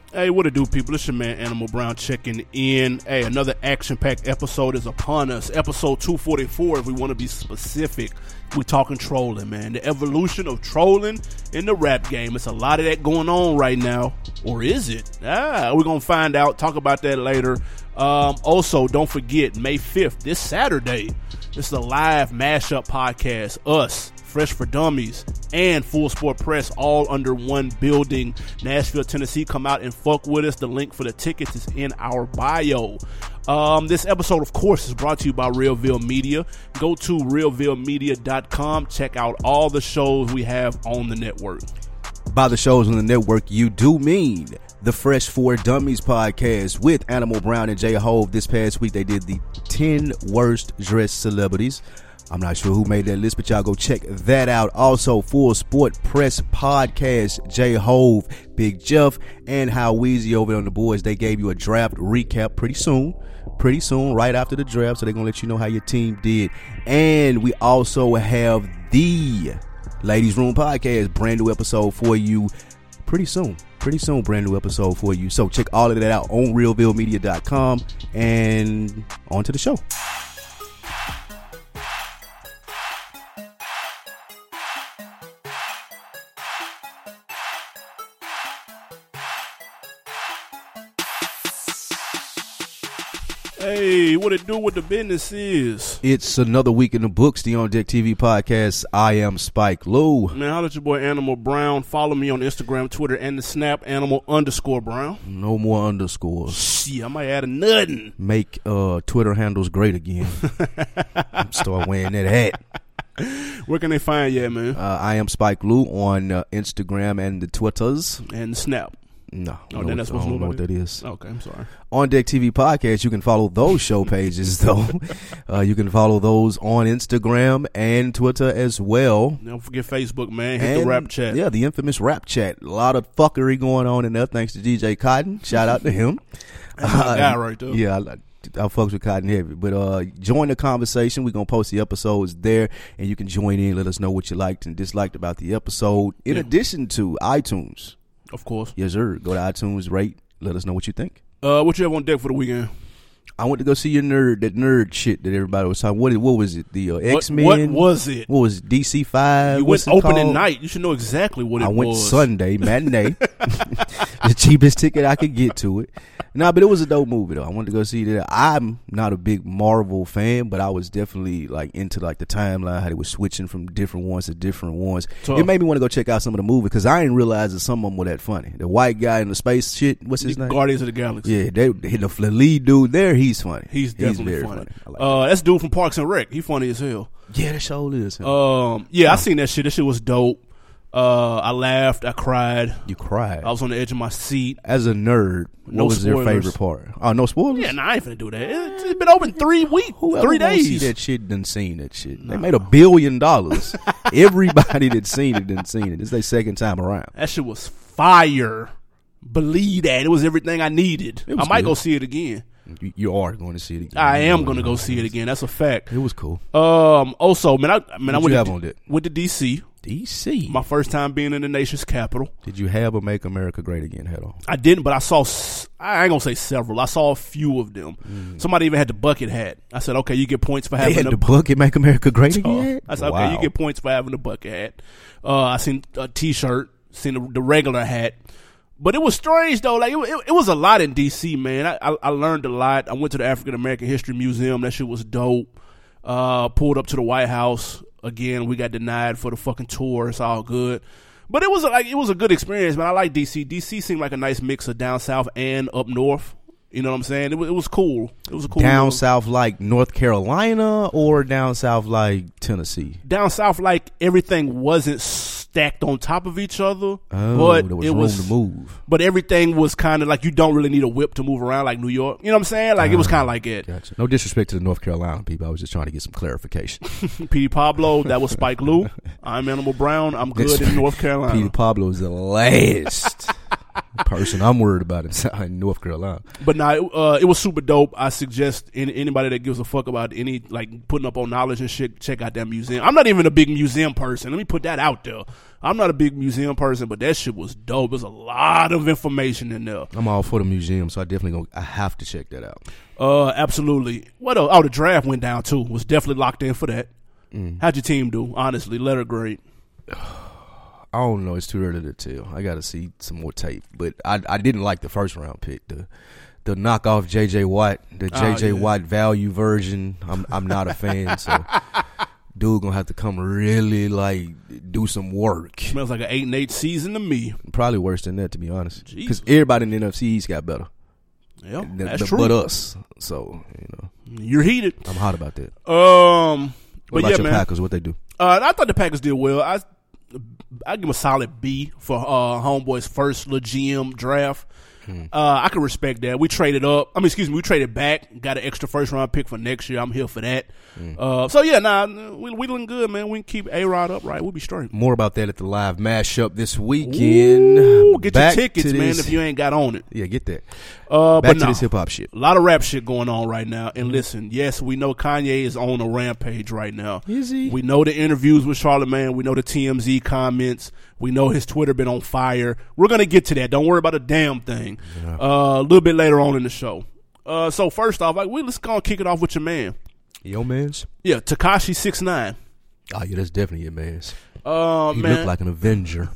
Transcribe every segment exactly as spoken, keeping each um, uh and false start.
Hey, what it do, people? It's your man, Animal Brown, checking in. Hey, another action-packed episode is upon us. Episode two forty-four, if we want to be specific. We're talking trolling, man. The evolution of trolling in the rap game. It's a lot of that going on right now. Or is it? Ah, we're going to find out. Talk about that later. Um, also, don't forget, May fifth, this Saturday, this is a live mashup podcast. Us, Fresh for Dummies, and Full Sport Press all under one building. Nashville, Tennessee. Come out and fuck with us. The link for the tickets is in our bio. Um, this episode, of course, is brought to you by Realville Media. Go to realville media dot com. Check out all the shows we have on the network. By the shows on the network, you do mean the Fresh for Dummies podcast with Animal Brown and J Hove. This past week, they did the ten worst dressed celebrities. I'm not sure who made that list, but y'all go check that out. Also, Full Sport Press podcast, J Hove, Big Jeff, and How Weezy over on the boys. They gave you a draft recap pretty soon. Pretty soon, right after the draft, so they're going to let you know how your team did. And we also have the Ladies Room podcast, brand new episode for you pretty soon. Pretty soon, brand new episode for you. So check all of that out on realville media dot com and on to the show. Hey, what it do, what the business is? It's another week in the books, the On Deck T V podcast. I am Spike Lou. Man, holla at your boy Animal Brown. Follow me on Instagram, Twitter, and the Snap, Animal underscore Brown. No more underscores. Shit, I might add a nothing. Make uh, Twitter handles great again. Start wearing that hat. Where can they find you at, man? Uh, I am Spike Lou on uh, Instagram and the Twitters. And the Snap. No, oh, no, then that's supposed I don't to know know what that is. Okay, I'm sorry. On Deck T V podcast, you can follow those show pages though. uh, you can follow those on Instagram and Twitter as well. Don't forget Facebook, man. Hit and, the rap chat. Yeah, the infamous rap chat. A lot of fuckery going on in there. Thanks to D J Cotton. Shout out to him. That's my uh, guy right there. Yeah, I, I fucks with Cotton heavy. But uh, join the conversation. We're gonna post the episodes there, and you can join in. Let us know what you liked and disliked about the episode. In yeah. addition to iTunes. Of course. Yes, sir. Go to iTunes, rate, let us know what you think. Uh, what you have on deck for the weekend? I went to go see your nerd, that nerd shit that everybody was talking. What, what was it? The uh, X-Men? What, what was it? What was it? D C five? You went opening night. You should know exactly what it I was. I went Sunday, matinee. The cheapest ticket I could get to it. Nah, but it was a dope movie though. I wanted to go see that. I'm not a big Marvel fan, but I was definitely like into like the timeline, how they were switching from different ones to different ones. Tough. It made me want to go check out some of the movie because I didn't realize that some of them were that funny. The white guy in the space shit, what's his the name? Guardians of the Galaxy. Yeah, they, the, the lead dude there, he's funny. He's definitely he's very funny. funny. Like uh, that's dude from Parks and Rec. He funny as hell. Yeah, that show is. Um, yeah, I seen that shit. That shit was dope. Uh, I laughed. I cried. You cried. I was on the edge of my seat. As a nerd, no what was spoilers. Your favorite part? Oh, no spoilers? Yeah, nah, I ain't finna do that. It's, it's been open three weeks, Whoever three days. See that shit done seen that shit. Nah. They made a billion dollars. Everybody that seen it done seen it. It's their second time around. That shit was fire. Believe that. It was everything I needed. I might good. go see it again. You, you are going to see it again. I am going to go see it again. That's a fact. It was cool. Um. Also, man, I man, I went you to, have on that? went to D C. D C. My first time being in the nation's capital. Did you have a Make America Great Again hat on? I didn't, but I saw. I ain't gonna say several. I saw a few of them. Mm. Somebody even had the bucket hat. I said, "Okay, you get points for having they had a, the bucket Make America Great Again." I said, wow. "Okay, you get points for having the bucket hat." Uh, I seen a T-shirt, seen the, the regular hat. But it was strange though. Like it, it, it was a lot in D C, man. I, I, I learned a lot. I went to the African American History Museum. That shit was dope. Uh, pulled up to the White House again. We got denied for the fucking tour. It's all good. But it was like it was a good experience, man. I like D C. D C seemed like a nice mix of down south and up north. You know what I'm saying? It was it was cool. It was a cool. Down little, south like North Carolina or down south like Tennessee? Down south like everything wasn't stacked on top of each other. Oh, but there was it room was, to move. But everything was kind of like you don't really need a whip to move around like New York. You know what I'm saying? Like uh, it was kind of like it. Gotcha. No disrespect to the North Carolina people. I was just trying to get some clarification. P D Pablo, that was Spike Lou. I'm Animal Brown. I'm good in North Carolina. P D Pablo is the last person I'm worried about in North Carolina. But nah, it, uh, it was super dope. I suggest any, anybody that gives a fuck about any like putting up on knowledge and shit, check out that museum. I'm not even a big museum person. Let me put that out there. I'm not a big museum person, but that shit was dope. There's a lot of information in there. I'm all for the museum, so I definitely gonna, I have to check that out. Uh, absolutely. What else? Oh, the draft went down too. Was definitely locked in for that. Mm. How'd your team do? Honestly, letter grade. I don't know. It's too early to tell. I got to see some more tape. But I I didn't like the first round pick. The the knockoff J J Watt, the J J oh, yeah. Watt value version. I'm I'm not a fan. So dude gonna have to come really like do some work. Smells like an eight and eight season to me. Probably worse than that, to be honest. Because everybody in the N F C East got better. Yeah, the, that's the, true. But us. So you know, you're heated. I'm hot about that. Um, what but about yeah, your man. Packers? What they do? Uh, I thought the Packers did well. I I give them a solid B for uh, Homeboy's first little G M draft. Hmm. Uh, I can respect that. We traded up. I mean, excuse me, we traded back. Got an extra first round pick for next year. I'm here for that. Hmm. Uh, so yeah, nah, we we looking good, man. We can keep A-Rod upright. We'll be straight. More about that at the live mashup this weekend. Ooh, get back your tickets, man, if you ain't got on it. Yeah, get that. Uh, back but to no, this hip hop shit. A lot of rap shit going on right now. And listen, yes, we know Kanye is on a rampage right now. Is he? We know the interviews with Charlamagne. We know the T M Z comments. We know his Twitter been on fire. We're gonna get to that. Don't worry about a damn thing. Yeah. Uh, a little bit later on in the show. Uh, so first off, like, we let's go and kick it off with your man. Your man's? Yeah, Tekashi six nine. Oh yeah, that's definitely your man's. Uh, he man. looked like an Avenger.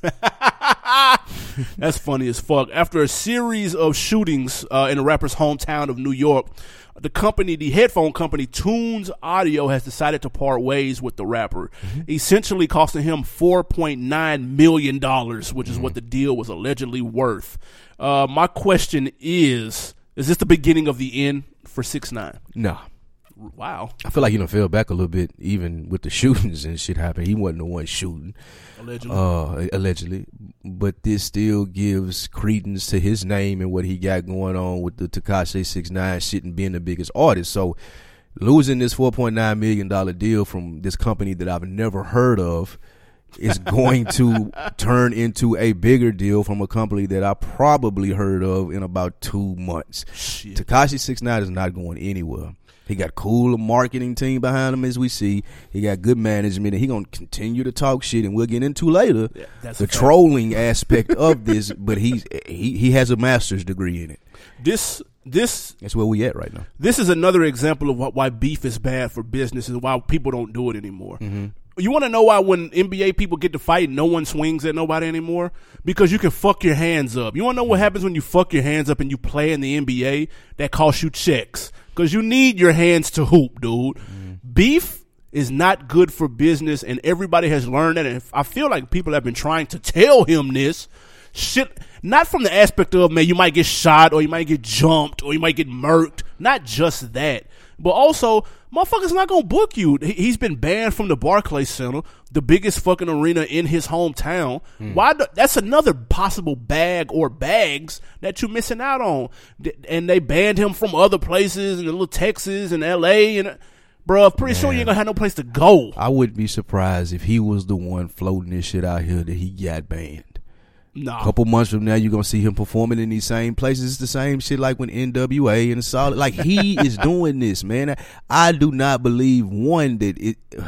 That's funny as fuck. After a series of shootings uh, in the rapper's hometown of New York, the company, the headphone company Tunes Audio, has decided to part ways with the rapper, mm-hmm. essentially costing him four point nine million dollars, which is mm-hmm. what the deal was allegedly worth. Uh, my question is, is this the beginning of the end for six nine? No. Wow. I feel like he done fell back a little bit, even with the shootings and shit happening. He wasn't the one shooting. Allegedly. Uh, allegedly. But this still gives credence to his name and what he got going on with the Tekashi six nine shit and being the biggest artist. So losing this four point nine million dollars deal from this company that I've never heard of is going to turn into a bigger deal from a company that I probably heard of in about two months. Shit. Tekashi six nine is not going anywhere. He got a cool marketing team behind him, as we see. He got good management, and he gonna continue to talk shit. And we'll get into later yeah, the trolling aspect of this. But he's he he has a master's degree in it. This this that's where we at right now. This is another example of what, why beef is bad for business and why people don't do it anymore. Mm-hmm. You want to know why when N B A people get to fight, no one swings at nobody anymore? Because you can fuck your hands up. You want to know what happens when you fuck your hands up and you play in the N B A? That costs you checks. Because you need your hands to hoop, dude. Mm. Beef is not good for business, and everybody has learned that. And I feel like people have been trying to tell him this shit, not from the aspect of, man, you might get shot or you might get jumped or you might get murked. Not just that. But also, motherfuckers not gonna book you. He's been banned from the Barclays Center, the biggest fucking arena in his hometown. Mm. Why? Do, that's another possible bag or bags that you're missing out on. And they banned him from other places in little Texas and L A and. Bro, I'm pretty Man. sure you ain't gonna have no place to go. I wouldn't be surprised if he was the one floating this shit out here that he got banned. Nah. A couple months from now, you're going to see him performing in these same places. It's the same shit like when N W A and Solid. Like, he is doing this, man. I do not believe, one, that it. Uh,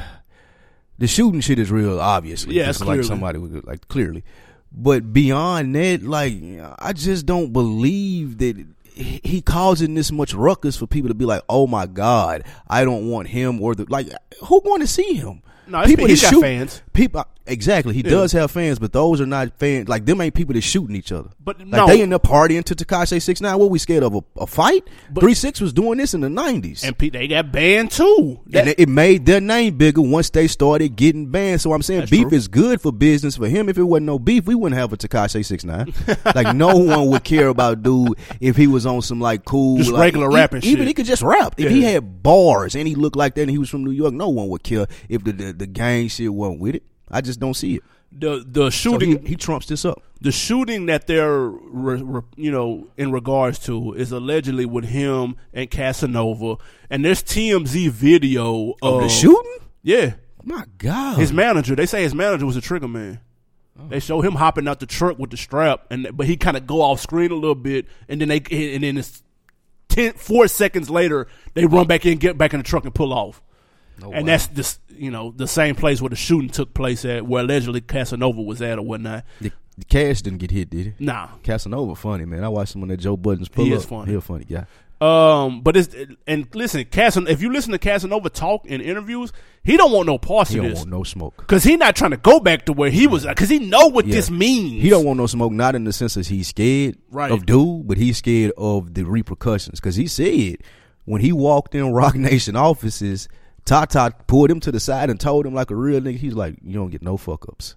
the shooting shit is real, obviously. Yeah, it's like somebody would, like, clearly. But beyond that, like, I just don't believe that he causing this much ruckus for people to be like, oh my God, I don't want him or the. Like, who going to see him? No, people he's got shoot, fans. People, exactly. He yeah. does have fans, but those are not fans. Like, them ain't people that shooting each other. But like, no, they end up partying to Tekashi six nine. What we scared of? A, a fight? three six was doing this in the nineties, and they got banned too. That, and it, it made their name bigger once they started getting banned. So I'm saying beef true. is good for business for him. If it wasn't no beef, we wouldn't have a Tekashi six nine. Like, no one would care about dude if he was on some like cool, just like, regular he, rapping. Even shit. he could just rap. If yeah. he had bars and he looked like that and he was from New York, no one would care if the the, the gang shit wasn't with it. I just don't see it. The the shooting so he, he trumps this up. The shooting that they're re, re, you know in regards to is allegedly with him and Casanova, and there's T M Z video of, of the shooting. Yeah, my God, his manager. They say his manager was a trigger man. Oh. They show him hopping out the truck with the strap, and but he kind of go off screen a little bit, and then they and then it's ten, four seconds later they run back in, get back in the truck, and pull off. Oh, and wow. that's this, you know, the same place where the shooting took place at, where allegedly Casanova was at or whatnot. The, the Cash didn't get hit, did he? Nah. Casanova funny, man. I watched him on that Joe Budden's pull he up. He is funny. He's a funny guy. Um, but it's and listen, Casan, if you listen to Casanova talk in interviews, he don't want no parts he of don't this. Want no smoke because he not trying to go back to where he was because he know what yeah. this means. He don't want no smoke, not in the sense that he's scared right. of dude, but he's scared of the repercussions. Because he said when he walked in Rock Nation offices, Tata pulled him to the side and told him like a real nigga. He's like, "You don't get no fuck ups."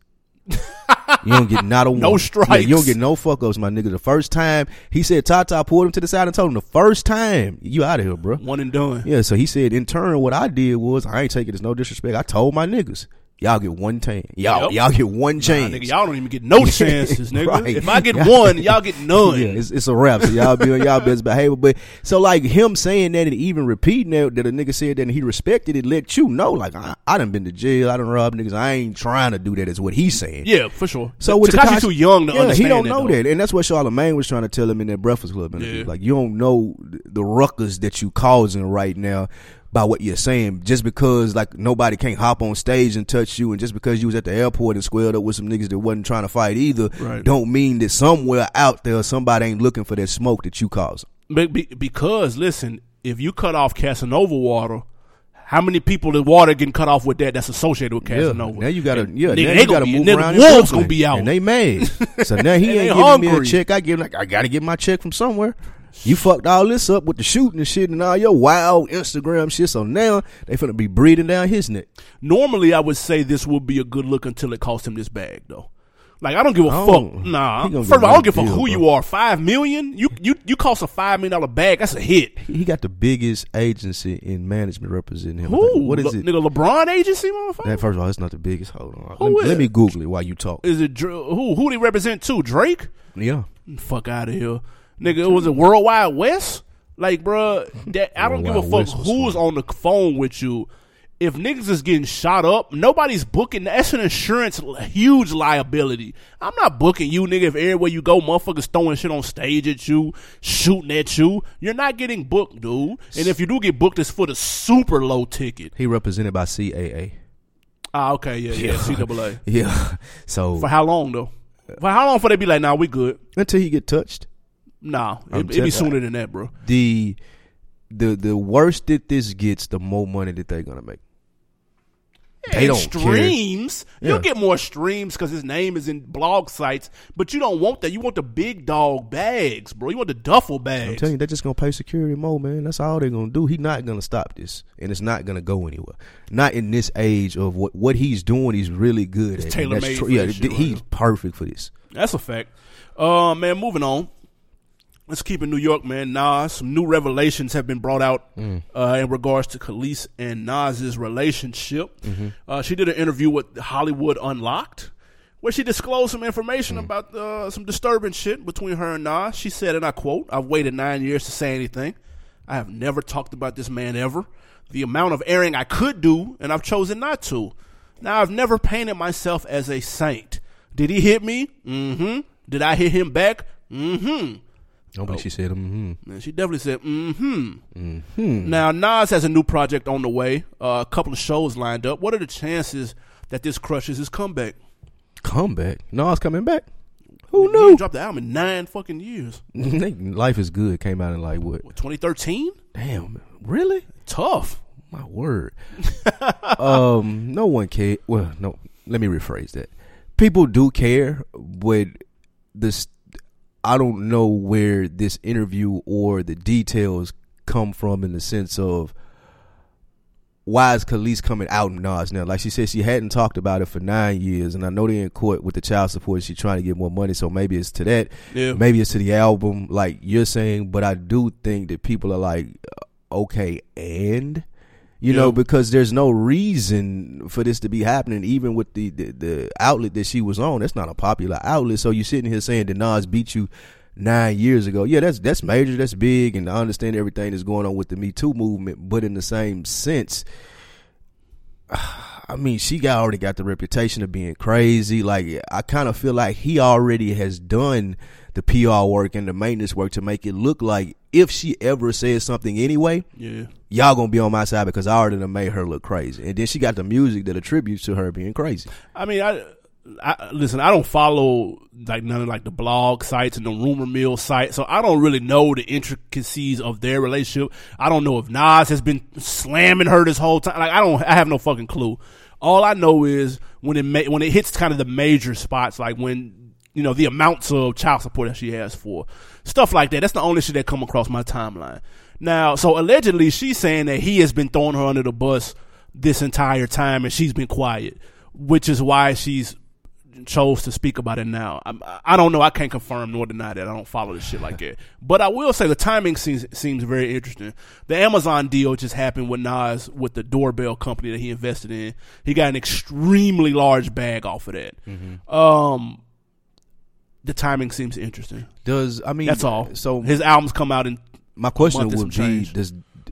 You don't get not a one. No strikes. Yeah, you don't get no fuck ups, my nigga. The first time he said Tata pulled him to the side and told him the first time you out of here, bro. One and done. Yeah, so he said in turn what I did was I ain't taking this no disrespect. I told my niggas, y'all get one chance. Y'all Yep. y'all get one chance. Nah, nigga, y'all don't even get no chances, nigga. Right. If I get one, y'all get none. Yeah, it's, it's a wrap. So y'all be on y'all best behavior. But so like him saying that and even repeating that that a nigga said that and he respected it, let you know like I, I done been to jail. I done robbed niggas. I ain't trying to do that. Is what he's saying. Yeah, for sure. So with Tekashi too young to yeah, understand he don't that, know though. that, and that's what Charlamagne was trying to tell him in that Breakfast Club interview. Yeah. Like you don't know the ruckus that you causing right now by what you're saying, just because like nobody can't hop on stage and touch you, and just because you was at the airport and squared up with some niggas that wasn't trying to fight either, right. don't mean that somewhere out there somebody ain't looking for that smoke that you causing. But be, because listen, if you cut off Casanova water, how many people the water getting cut off with that that's associated with Casanova? Yeah, now you gotta, and, yeah, nigga, now you gotta be, move nigga, around. The wolves Brooklyn, gonna be out, and they mad. So now he ain't giving hungry. me a check. I give, like, I gotta get my check from somewhere. You fucked all this up with the shooting and shit and all your wild Instagram shit. So now they finna be breathing down his neck. Normally, I would say this would be a good look until it cost him this bag, though. Like I don't give a oh, fuck. Nah, first of all, I don't give a fuck deal, who bro. you are. Five million? You you you cost a five million dollar bag. That's a hit. He got the biggest agency in management representing him. Who? What is Le- it? Nigga, LeBron agency, motherfucker. That, first of all, it's not the biggest. Hold on. Who let, me, is? let me Google it while you talk. Is it Dr- who? Who they represent too? Drake? Yeah. Fuck out of here, nigga. It was a Worldwide West. Like, bruh, that I don't give a Worldwide fuck West was who's funny. on the phone with you. If niggas is getting shot up, nobody's booking. That's an insurance huge liability. I'm not booking you, nigga. If everywhere you go, motherfuckers throwing shit on stage at you, shooting at you, you're not getting booked, dude. And if you do get booked, it's for the super low ticket. He represented by C A A. Ah, okay, yeah, yeah, C double A. Yeah. So For how long though? For how long for they be like, nah, we good? until he get touched. Nah, I'm it, it be telling- sooner than that, bro. The the the worse that this gets, the more money that they're gonna make. They And don't streams. care. You'll Yeah. get more streams because his name is in blog sites, but you don't want that. You want the big dog bags, bro. You want the duffel bags. I'm telling you, they're just gonna pay security more, man. That's all they're gonna do. He's not gonna stop this, and it's not gonna go anywhere. Not in this age of what what he's doing. He's really good It's at. tailor-made That's for tr- Yeah, that shit th- right he's now. perfect for this. That's a fact. Uh, man, moving on. Let's keep in New York, man. Nas, some new revelations have been brought out Mm. uh, in regards to Khalees and Nas's relationship. Mm-hmm. Uh, she did an interview with Hollywood Unlocked, where she disclosed some information Mm. about uh, some disturbing shit between her and Nas. She said, and I quote, "I've waited nine years to say anything. I have never talked about this man ever. The amount of airing I could do, and I've chosen not to. Now, I've never painted myself as a saint. Did he hit me? Mm-hmm. Did I hit him back? Mm-hmm. I don't believe she said, mm-hmm. Man, she definitely said, mm-hmm. Mm-hmm. Now, Nas has a new project on the way, uh, a couple of shows lined up. What are the chances that this crushes his comeback? Comeback? Nas coming back? Who He knew? dropped the album in nine fucking years. Life is Good came out in like what? What, twenty thirteen? Damn, really? Tough. My word. um, no one cares. Well, no. Let me rephrase that. People do care, but this. I don't know where this interview or the details come from in the sense of why is Khalees coming out in Nas now? Like she said, she hadn't talked about it for nine years, and I know they're in court with the child support. She's trying to get more money, so maybe it's to that. Yeah. Maybe it's to the album, like you're saying. But I do think that people are like, okay, and you Yeah. know, because there's no reason for this to be happening, even with the, the the outlet that she was on. That's not a popular outlet. So you're sitting here saying that Nas beat you nine years ago. Yeah, that's that's major, that's big, and I understand everything that's going on with the Me Too movement. But in the same sense, I mean, she got already got the reputation of being crazy. Like, I kind of feel like he already has done the P R work and the maintenance work to make it look like if she ever says something anyway, Yeah. y'all gonna be on my side because I already done made her look crazy. And then she got the music that attributes to her being crazy. I mean, I, I listen, I don't follow like none of like the blog sites and the rumor mill sites, so I don't really know the intricacies of their relationship. I don't know if Nas has been slamming her this whole time. Like, I don't, I have no fucking clue. All I know is when it ma- when it hits kind of the major spots, like when, you know, the amounts of child support that she has for stuff like that. That's the only shit that come across my timeline. Now, so allegedly she's saying that he has been throwing her under the bus this entire time and she's been quiet, which is why she's chose to speak about it now. I, I don't know. I can't confirm nor deny that. I don't follow this shit like that. But I will say the timing seems seems very interesting. The Amazon deal just happened with Nas with the doorbell company that he invested in. He got an extremely large bag off of that. Mm-hmm. Um, the timing seems interesting. Does I mean that's all? So his albums come out in. My question would be: change. Does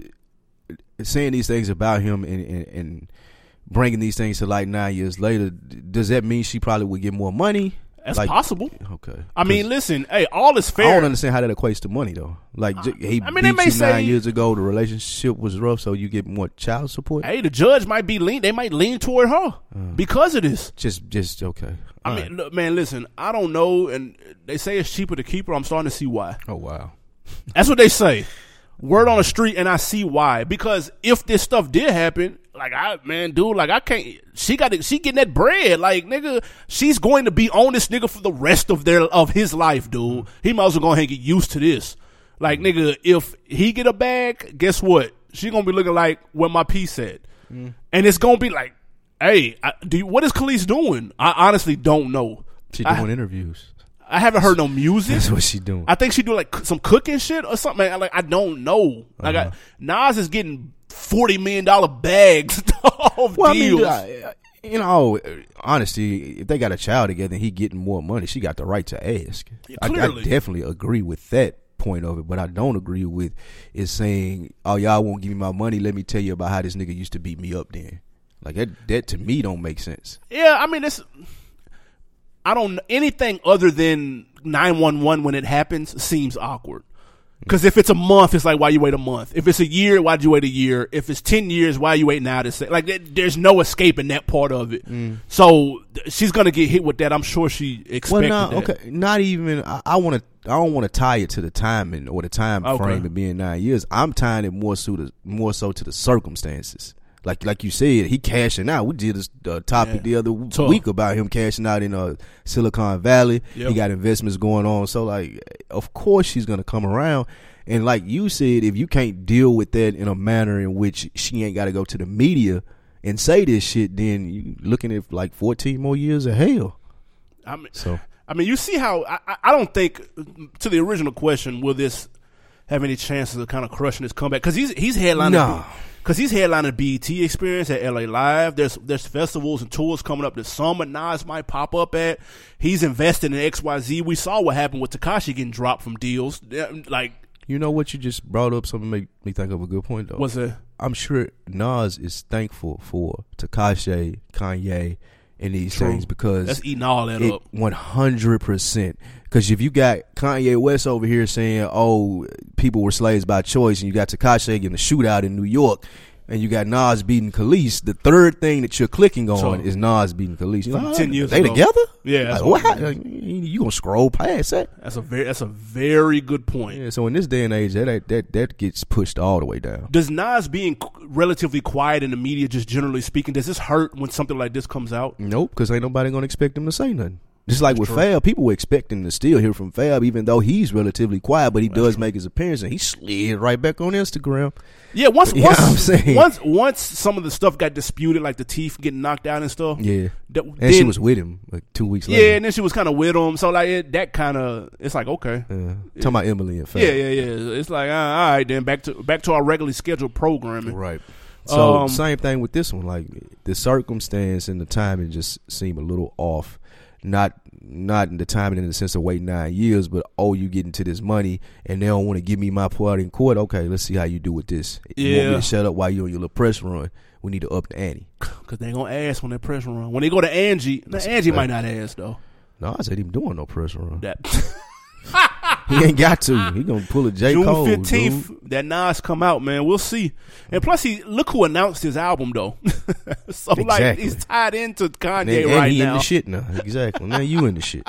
saying these things about him and, and, and bringing these things to light nine years later, does that mean she probably would get more money? That's like, possible. Okay. I mean, listen, hey, all is fair. I don't understand how that equates to money though. Like uh, he I mean, beat you say, nine years ago, the relationship was rough, so you get more child support. Hey, the judge might be lean. They might lean toward her uh, because of this. Just, just okay. All I right. mean, look, man, listen, I don't know, and they say it's cheaper to keep her. I'm starting to see why. Oh wow. That's what they say. Word on the street, and I see why. Because if this stuff did happen, like I, man, dude, like I can't. She got, she getting that bread, like nigga. She's going to be on this nigga for the rest of their of his life, dude. He might as well go ahead and get used to this. Like nigga, if he get a bag, guess what? She gonna be looking like where my piece at, mm. and it's gonna be like, hey, I, do you, what is Khalees doing? I honestly don't know. She doing I, interviews. I haven't heard no music. That's what she doing. I think she do like some cooking shit or something. Like I don't know. Like uh-huh. I, Nas is getting forty million dollar bags of well, deals. I mean, I, you know, honestly, if they got a child together and he getting more money, she got the right to ask. Yeah, I, I definitely agree with that point of it, but I don't agree with is saying, "Oh, y'all won't give me my money. Let me tell you about how this nigga used to beat me up." Then, like that, that to me don't make sense. Yeah, I mean, it's. I don't anything other than nine one one when it happens seems awkward. Because if it's a month, it's like, why you wait a month? If it's a year, why'd you wait a year? If it's ten years, why you wait now to say? Like, there's no escaping that part of it. Mm. So she's gonna get hit with that. I'm sure she expected well, no, that. Okay, not even. I want to. I don't want to tie it to the timing or the time okay. frame of being nine years. I'm tying it more so to more so to the circumstances. Like like you said, he cashing out. We did a uh, topic yeah. the other Tough. week about him cashing out in uh, Silicon Valley. Yep. He got investments going on. So, like, of course she's going to come around. And like you said, if you can't deal with that in a manner in which she ain't got to go to the media and say this shit, then you looking at like fourteen more years of hell. I mean, so. I mean, you see how I, I don't think, to the original question, will this have any chances of kind of crushing his comeback? Because he's, he's headlining. No. Because he's headlining the B E T Experience at L A Live. There's there's festivals and tours coming up this summer. Nas might pop up at. He's invested in X Y Z. We saw what happened with Tekashi getting dropped from deals. Like, you know what you just brought up? Something make me think of a good point though. What's that? I'm sure Nas is thankful for Tekashi, Kanye, and these True. things because that's eating all that it, up. one hundred percent. Because if you got Kanye West over here saying, "Oh, people were slaves by choice," and you got Tekashi getting a shootout in New York, and you got Nas beating Khalees, the third thing that you're clicking on so, is Nas beating Khalees. From like, ten years they ago. together? Yeah. Like, what? Like, you gonna scroll past that? That's a very that's a very good point. Yeah. So in this day and age, that that that gets pushed all the way down. Does Nas being relatively quiet in the media, just generally speaking, does this hurt when something like this comes out? Nope, because ain't nobody gonna expect him to say nothing. Just like That's with true. Fab, people were expecting to still hear from Fab, even though he's relatively quiet, but he That's does true. make his appearance, and he slid right back on Instagram. Yeah, once You once, know what I'm saying? once once some of the stuff got disputed, like the teeth getting knocked out and stuff. Yeah, that, and then, she was with him like two weeks yeah, later. and then she was kind of with him. So like it, that kind of, it's like okay, Yeah. Yeah. Talking about Emily and Fab. yeah, yeah, yeah. It's like uh, all right, then back to back to our regularly scheduled programming. Right. So Um, same thing with this one. Like the circumstance and the timing just seem a little off. Not not in the timing in the sense of waiting nine years, but oh, you get into this money and they don't want to give me my part in court. Okay, let's see how you do with this. You Yeah. want me to shut up while you on your little press run? We need to up the ante. Cause they gonna ask when they press run. When they go to Angie, now Angie might not ask though. No, I said even doing no press run. That He ain't got to. He gonna pull a J. June Cole. fifteenth, Dude. that Nas come out, man. We'll see. And plus, he look who announced his album though. so Exactly. like he's tied into Kanye And, and right he now. in the shit now. Exactly. Now you in the shit.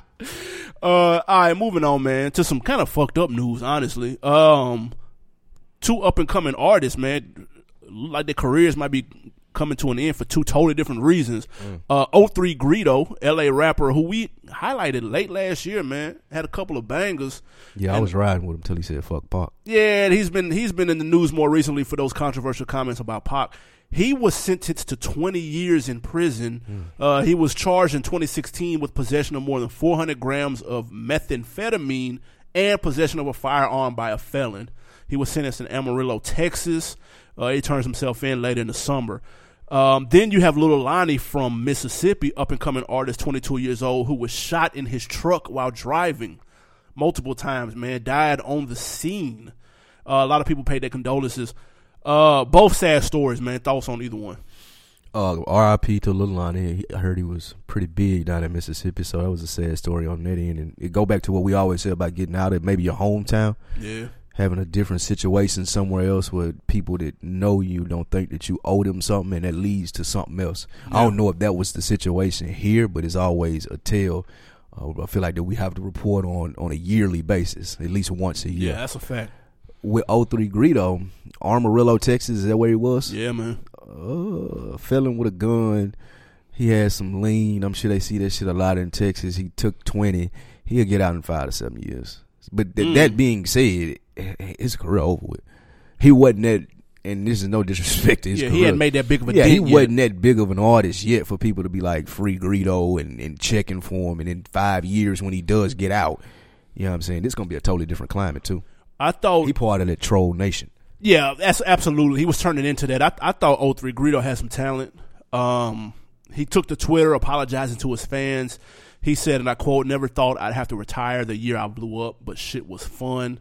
Uh, all right, moving on, man, to some kind of fucked up news. Honestly, um, two up and coming artists, man, like their careers might be coming to an end for two totally different reasons. Mm. Uh, oh three Greedo, L A rapper, who we highlighted late last year, man, had a couple of bangers. Yeah, and, I was riding with him till he said "fuck Pac." Yeah, and he's been he's been in the news more recently for those controversial comments about Pac. He was sentenced to twenty years in prison. Mm. Uh, he was charged in twenty sixteen with possession of more than four hundred grams of methamphetamine and possession of a firearm by a felon. He was sentenced in Amarillo, Texas. Uh, he turns himself in later in the summer. Um, then you have Lil Lonnie from Mississippi, up-and-coming artist, twenty-two years old, who was shot in his truck while driving multiple times, man. Died on the scene. Uh, a lot of people paid their condolences. Uh, both sad stories, man. Thoughts on either one? Uh, R I P to Lil Lonnie. I heard he was pretty big down in Mississippi, so that was a sad story on that end. And it go back to what we always say about getting out of maybe your hometown. Yeah. Having a different situation somewhere else where people that know you don't think that you owe them something, and that leads to something else. Yeah. I don't know if that was the situation here, but it's always a tale. Uh, I feel like that we have to report on on a yearly basis, at least once a year. Yeah, that's a fact. With oh three Greedo, Amarillo, Texas, is that where he was? Yeah, man. Uh, felon with a gun. He had some lean. I'm sure they see that shit a lot in Texas. He took twenty. He'll get out in five to seven years. But th- mm. that being said, his career over with. He wasn't that, and this is no disrespect to his yeah, career. he hadn't made that big of a yeah, dent he yet. wasn't that big of an artist yet for people to be like free Greedo and, and checking for him. And in five years when he does get out, you know what I'm saying? This is going to be a totally different climate too. I thought he part of that troll nation. Yeah, that's absolutely. He was turning into that. I, I thought oh three Greedo had some talent. Um, he took to Twitter apologizing to his fans. He said, and I quote, "Never thought I'd have to retire the year I blew up, but shit was fun."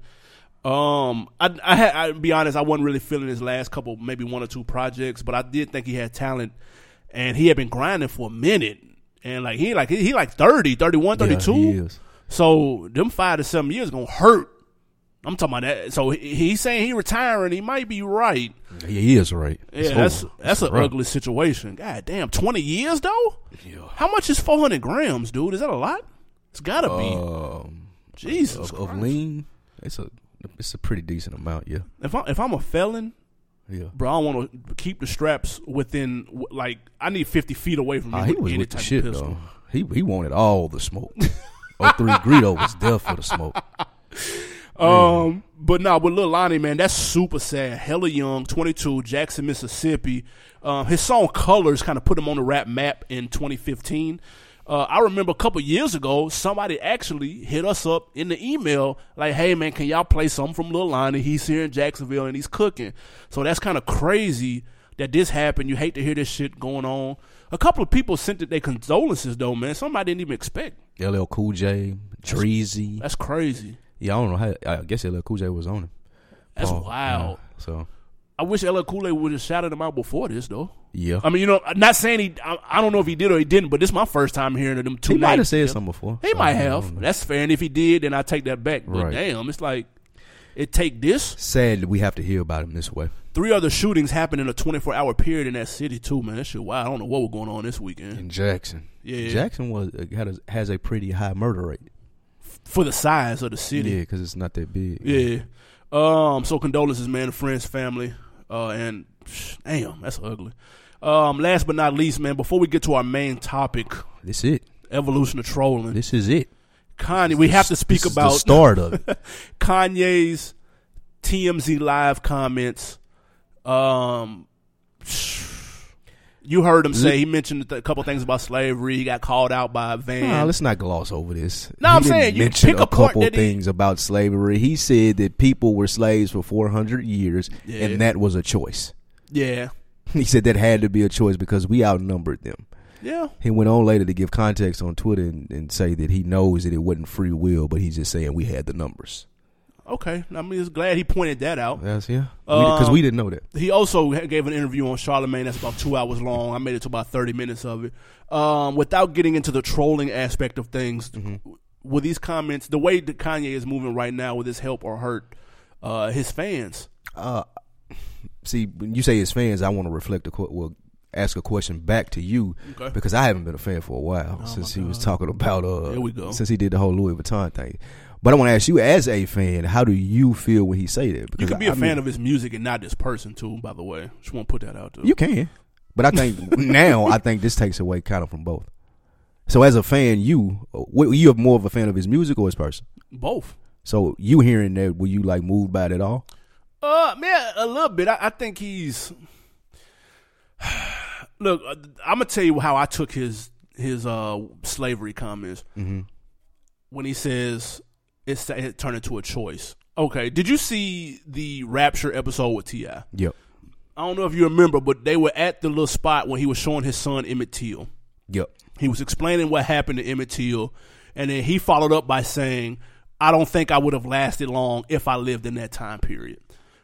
Um, I, I had, I'd be honest, I wasn't really feeling his last couple, maybe one or two projects, but I did think he had talent, and he had been grinding for a minute, and like he like he, he like thirty, thirty-one, thirty-two. Yeah, he is. So them five to seven years gonna hurt. I'm talking about that. So he, he's saying he retiring. He might be right. Yeah, he is right. Yeah, it's that's over. that's an ugly situation. God damn, twenty years though. Yeah. How much is four hundred grams, dude? Is that a lot? It's gotta be. Um, Jesus, of, of lean. It's a it's a pretty decent amount. Yeah. If I if I'm a felon, yeah, bro, I want to keep the straps within. Like I need fifty feet away from me. Uh, with he was any with the type shit of pistol. though. He he wanted all the smoke. oh three Greedo was there for the smoke. Um, but nah, with Lil Lonnie, man, that's super sad. Hella young, twenty-two, Jackson, Mississippi. Um, his song Colors kind of put him on the rap map in twenty fifteen. Uh, I remember a couple years ago, somebody actually hit us up in the email like, "Hey man, can y'all play something from Lil Lonnie? He's here in Jacksonville and he's cooking." So that's kind of crazy that this happened. You hate to hear this shit going on. A couple of people sent their condolences though, man. Somebody didn't even expect. L L Cool J, Dreezy. That's crazy. Yeah, I don't know how. I guess L L Cool J was on him. That's Paul, wild. Uh, so I wish L L Cool J would have shouted him out before this, though. Yeah. I mean, you know, I'm not saying he. I, I don't know if he did or he didn't, but this is my first time hearing of them two. He might have said together. something before. He so might have. That's fair, and if he did, then I take that back. But right. damn, it's like it take this. Sad that we have to hear about him this way. Three other shootings happened in a twenty-four hour period in that city too, man. That shit wild. I don't know what was going on this weekend in Jackson. Yeah, Jackson was had a, has a pretty high murder rate. For the size of the city. Yeah, because it's not that big. Yeah. Um. So condolences, man, to friends, family. Uh. And, damn, that's ugly. Um. Last but not least, man, before we get to our main topic. This it. Evolution of trolling. This is it. Kanye, we have to speak this about. Is the start of it. Kanye's T M Z Live comments. Um. You heard him say, he mentioned a couple things about slavery. He got called out by Van. Nah, let's not gloss over this. No, I'm saying, you pick a, a couple point things he, about slavery. He said that people were slaves for four hundred years, yeah. and that was a choice. Yeah. He said that had to be a choice because we outnumbered them. Yeah. He went on later to give context on Twitter and, and say that he knows that it wasn't free will, but he's just saying we had the numbers. Okay, I mean, it's glad he pointed that out. Yes, yeah, because um, we, we didn't know that. He also gave an interview on Charlemagne that's about two hours long. I made it to about thirty minutes of it. Um, without getting into the trolling aspect of things, mm-hmm. with these comments, the way that Kanye is moving right now with his help or hurt uh, his fans? Uh, see, when you say his fans, I want to reflect a qu- well, ask a question back to you okay. because I haven't been a fan for a while oh since he was talking about uh, Here we go. since he did the whole Louis Vuitton thing. But I want to ask you, as a fan, how do you feel when he say that? Because you can be a I fan mean, of his music and not this person too. By the way, just want to put that out there. You can, but I think now I think this takes away kind of from both. So as a fan, you you are more of a fan of his music or his person? Both. So you hearing that, were you like moved by it at all? Uh, man, a little bit. I, I think he's. Look, I'm gonna tell you how I took his his uh slavery comments mm-hmm. when he says it's it turned into a choice. Okay, did you see the Rapture episode with T I? Yep. I don't know if you remember, but they were at the little spot when he was showing his son Emmett Till. Yep. He was explaining what happened to Emmett Till, and then he followed up by saying, I don't think I would have lasted long if I lived in that time period.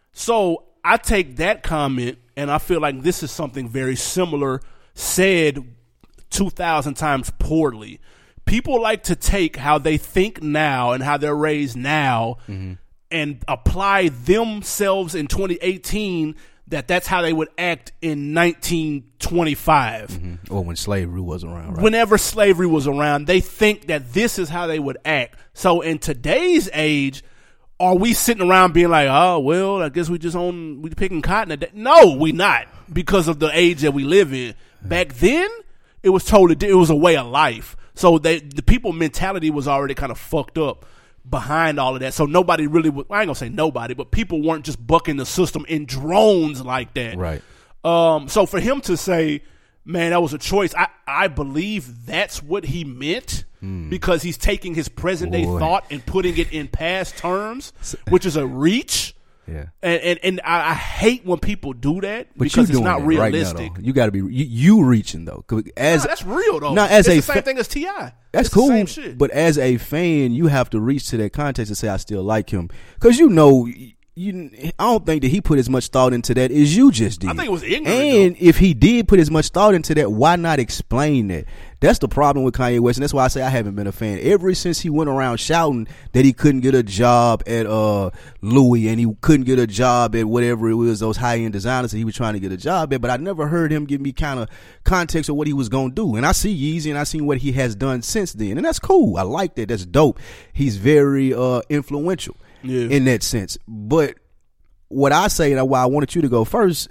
So I take that comment, and I feel like this is something very similar said two thousand times poorly. People like to take how they think now and how they're raised now mm-hmm. and apply themselves in twenty eighteen that that's how they would act in nineteen twenty-five. Mm-hmm. Or when slavery was around, right? Whenever slavery was around, they think that this is how they would act. So in today's age, are we sitting around being like, oh, well, I guess we just own, we picking cotton today? No, we not, because of the age that we live in. Back then, it was totally, it was a way of life. So they, the people mentality was already kind of fucked up behind all of that. So nobody really, I ain't gonna say nobody, but people weren't just bucking the system in drones like that. Right. Um, so for him to say, man, that was a choice, I, I believe that's what he meant mm. because he's taking his present day Boy. thought and putting it in past terms, which is a reach. Yeah. And and, and I, I hate when people do that but because you it's not realistic. Right now, you got to be you, you reaching though. As nah, that's real though. Not as it's a the same fa- thing as T I. That's it's cool. The same shit. But as a fan, you have to reach to that context and say, I still like him, because you know. You, I don't think that he put as much thought into that as you just did. I think it was ignorant. And though. if he did put as much thought into that, why not explain that? That's the problem with Kanye West, and that's why I say I haven't been a fan. Ever since he went around shouting that he couldn't get a job at uh, Louis and he couldn't get a job at whatever it was, those high-end designers that he was trying to get a job at, but I never heard him give me kind of context of what he was going to do. And I see Yeezy and I seen what he has done since then, and that's cool. I like that. That's dope. He's very uh, influential yeah. in that sense. But what I say, and why I wanted you to go first,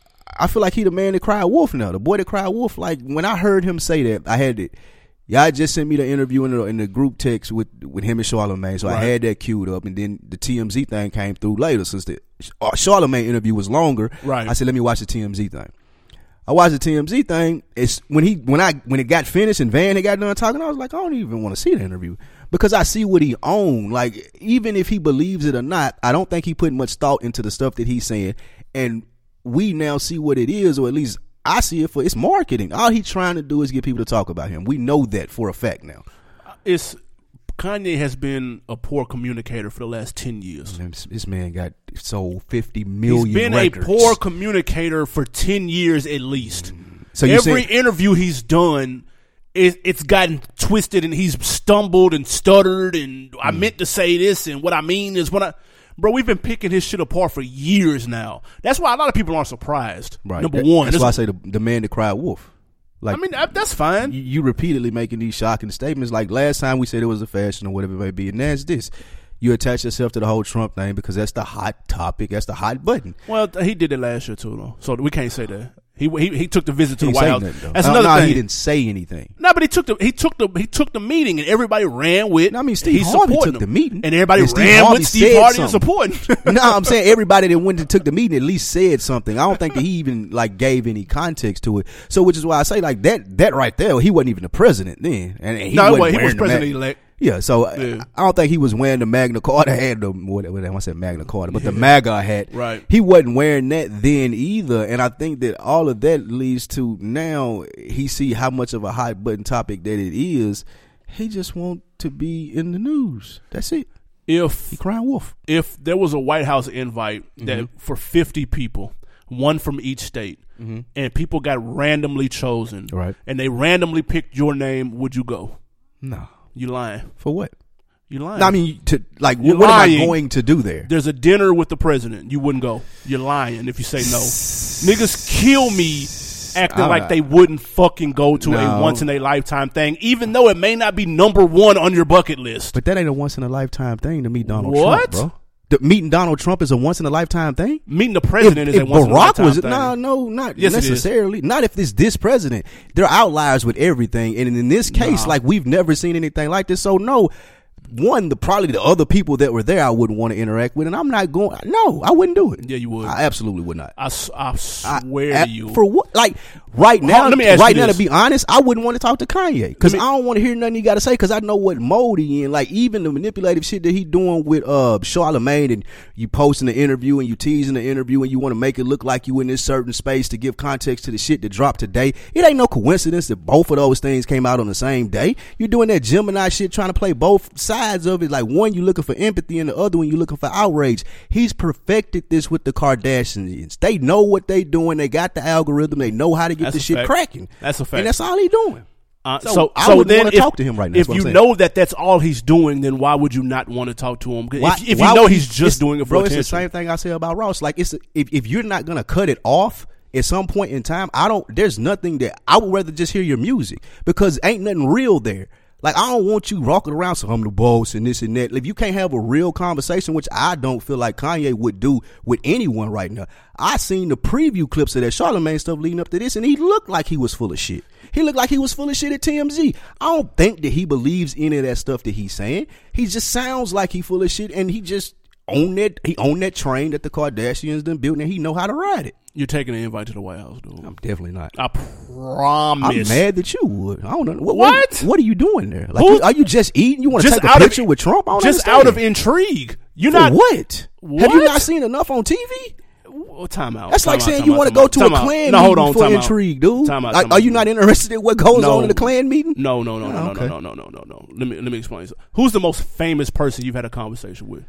I feel like he the man that cried wolf now, the boy that cried wolf. Like when I heard him say that, I had it. Y'all just sent me the interview in the, in the group text with, with him and Charlamagne, so right. I had that queued up, and then the T M Z thing came through later since the uh, Charlamagne interview was longer. Right. I said, let me watch the T M Z thing. I watched the T M Z thing. It's when he when I when it got finished and Van had got done talking, I was like, I don't even want to see the interview. Because I see what he owned. Like, even if he believes it or not, I don't think he put much thought into the stuff that he's saying. And we now see what it is, or at least I see it for, it's marketing. All he's trying to do is get people to talk about him. We know that for a fact now. It's Kanye has been a poor communicator for the last ten years. This, this man got sold fifty million He's been records. a poor communicator for ten years at least. Mm. So every saying- interview he's done, It, it's gotten twisted and he's stumbled and stuttered and mm. I meant to say this and what I mean is what I, bro, we've been picking his shit apart for years now. That's why a lot of people aren't surprised. Right. Number that, one. That's why I say the, the man that cried wolf. Like, I mean, that's fine. You, you repeatedly making these shocking statements. Like last time we said it was a fashion or whatever it may be, and that's this. You attach yourself to the whole Trump thing because that's the hot topic. That's the hot button. Well, he did it last year too, though. So we can't say that. He he he took the visit to he the White House. Nothing, That's no, another no, thing. He didn't say anything. No, but he took the he took the he took the meeting and everybody ran with. No, I mean, Steve Harvey took him. the meeting, and everybody and ran with Steve Harvey and supporting. No, I'm saying everybody that went and took the meeting at least said something. I don't think that he even like gave any context to it. So, which is why I say like that that right there, he wasn't even the president then, and he no, wasn't he was president ma- elect. Yeah, so yeah. I don't think he was wearing the Magna Carta hat, the whatever I said Magna Carta, but yeah. the MAGA hat. Right. He wasn't wearing that then either, and I think that all of that leads to now he see how much of a hot button topic that it is. He just want to be in the news. That's it. If he crying wolf. If there was a White House invite mm-hmm. that for fifty people, one from each state, mm-hmm. and people got randomly chosen, right, and they randomly picked your name, would you go? No. You lying. For what? You're lying. No, I mean, to, like, You're what lying. am I going to do there? There's a dinner with the president. You wouldn't go. You're lying if you say no. Niggas kill me acting All like right. they wouldn't fucking go to No. a once in a lifetime thing, even though it may not be number one on your bucket list. But that ain't a once in a lifetime thing to meet Donald What? Trump, bro. The, meeting Donald Trump is a once in a lifetime thing. Meeting the president if, is if a once in a Barack lifetime was thing. no, no, not Yes, it is. necessarily. Not if it's this president. There are outliers with everything, and in this case, Nah. like we've never seen anything like this. So no. One, the probably the other people that were there, I wouldn't want to interact with, and I'm not going. No, I wouldn't do it. Yeah, you would. I absolutely would not. I, s- I I- swear I- to you. For what? Like right Hold now, on, let me ask right you now, this. to be honest, I wouldn't want to talk to Kanye because I Let me- don't want to hear nothing he got to say because I know what mode he in. Like even the manipulative shit that he doing with uh Charlamagne, and you posting the interview and you teasing the interview and you want to make it look like you in this certain space to give context to the shit that dropped today. It ain't no coincidence that both of those things came out on the same day. You're doing that Gemini shit, trying to play both sides of it. Like one, you looking for empathy, and the other one, you looking for outrage. He's perfected this with the Kardashians. They know what they doing. They got the algorithm. They know how to get That's the a shit fact. cracking. That's a fact. And that's all he doing. Uh, So, so, I so wouldn't then wanna if, talk to him right now. If That's what you I'm saying. know that that's all he's doing, then why would you not want to talk to him? Why- If, if why you know would he's you- just it's- doing it for bro, attention. it's the same thing I say about Ross. Like it's if if you're not gonna cut it off at some point in time, I don't. There's nothing that I would rather just hear your music because ain't nothing real there. Like I don't want you rocking around. So I'm the boss and this and that. If you can't have a real conversation, which I don't feel like Kanye would do with anyone right now. I seen the preview clips of that Charlamagne stuff leading up to this, and he looked like he was full of shit. He looked like he was full of shit at T M Z. I don't think that he believes any of that stuff that he's saying. He just sounds like he full of shit, and he just own that. He own that train that the Kardashians done built, and he know how to ride it. You're taking an invite to the White House, dude. I'm definitely not. I I'm promise. mad that you would. I don't know what. What? What, what are you doing there? Like, Who- you- are you just eating? You want to Just take a out of- picture with Trump? I don't Just understand. out of intrigue. You're For not. what? What? Have you not seen enough on T V? Well, time out. That's Time like out, saying time you out, want to time go out, to time a out. Klan No, hold meeting on, for time out. intrigue, dude. Time out, Are- time are out. you not interested in what goes No. on in the Klan meeting? No, no, no, no, Oh, no, okay. no, no, no, no, no. Let me let me explain. So, who's the most famous person you've had a conversation with?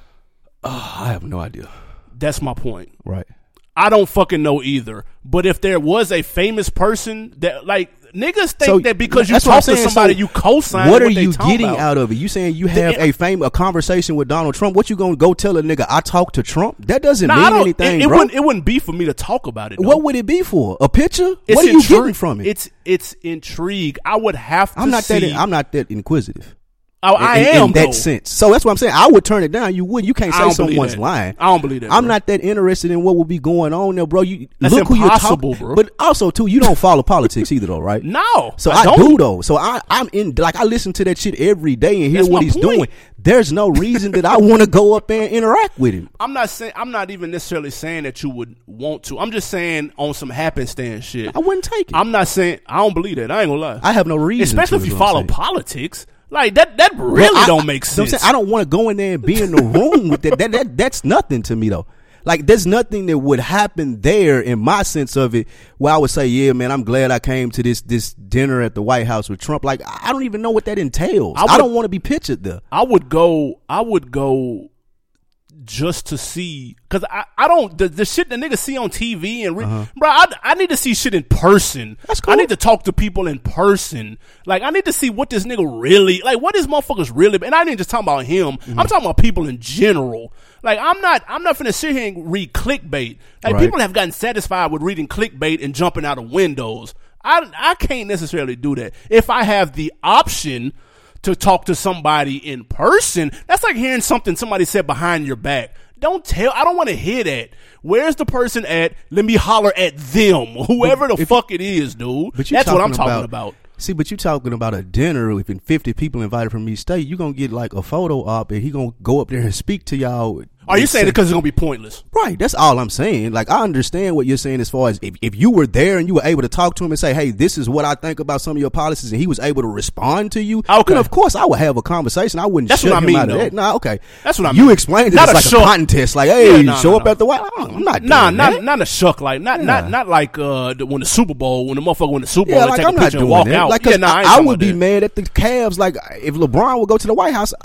Oh, I have no idea. That's my point. Right. I don't fucking know either. But if there was a famous person that, like, niggas think So, that because you that's what I'm talk to saying. somebody, So you co-sign What what are they you talking getting about. out of it? You saying you have The- a fame, a conversation with Donald Trump? What you gonna go tell a nigga? I talked to Trump. That doesn't Nah, I mean don't, anything, it, it bro. wouldn't, it wouldn't be for me to talk about it. though. What would it be for? A picture? It's What are you intri- getting from it? It's it's intrigue. I would have to I'm not see. that. I'm not that inquisitive. Oh, I in, am in that though. sense. So that's what I'm saying. I would turn it down. You would. You can't I say don't believe someone's that. lying. I don't believe that. I'm bro. not that interested in what will be going on there, bro. You That's look who you're impossible, talking. bro. But also too, you don't follow politics either, though, right? No. So I, I, don't. do though. So I, I'm in. Like I listen to that shit every day and hear That's what my he's point. doing. There's no reason that I want to go up there and interact with him. I'm not saying. I'm not even necessarily saying that you would want to. I'm just saying on some happenstance shit. I wouldn't take it. I'm not saying. I don't believe that. I ain't gonna lie. I have no reason. Especially to, if you is what I'm follow saying. politics. Like that. That Bro, really I- don't I- make you know what I'm sense. saying? I don't want to go in there and be in the room with that. That, that. That's nothing to me though. Like there's nothing that would happen there in my sense of it where I would say, yeah, man, I'm glad I came to this this dinner at the White House with Trump. Like I don't even know what that entails. I I, would- don't want to be pictured there. I would go. I would go just to see, because I, I don't the, the shit that niggas see on T V and re- bro. I, I need to see shit in person. That's cool. I need to talk to people in person. Like I need to see what this nigga really like. What this motherfuckers really. And I didn't just talk about him. Mm-hmm. I'm talking about people in general. Like I'm not. I'm not finna sit here and read clickbait. Like Right. people have gotten satisfied with reading clickbait and jumping out of windows. I I can't necessarily do that. If I have the option to talk to somebody in person, that's like hearing something somebody said behind your back. Don't tell. I don't want to hear that. Where's the person at? Let me holler at them. Whoever the if- fuck it is, dude. But you That's what I'm talking talking about. See, but you talking about a dinner with fifty people invited from each state. You gonna get like a photo op, and he gonna go up there and speak to y'all. Are you and saying say- it because it's gonna be pointless? Right, that's all I'm saying. Like, I understand what you're saying as far as if, if you were there and you were able to talk to him and say, hey, this is what I think about some of your policies, and he was able to respond to you, Okay. then of course I would have a conversation. I wouldn't That's shut what I him mean, out of though. that. Nah, okay. That's what I You mean. explained it Not as a like shuck. a contest. Like, hey, Yeah, nah, show nah, up nah. at the White House. I'm not doing Nah, that. not not a shuck like not not Yeah. not like uh the, when the Super Bowl when the motherfucker win the Super Bowl Yeah, and like take I'm a not picture doing and walk that. out. Like, 'cause yeah, nah, I, ain't I, I talking would about be that. mad at the Cavs. Like, if LeBron would go to the White House, I,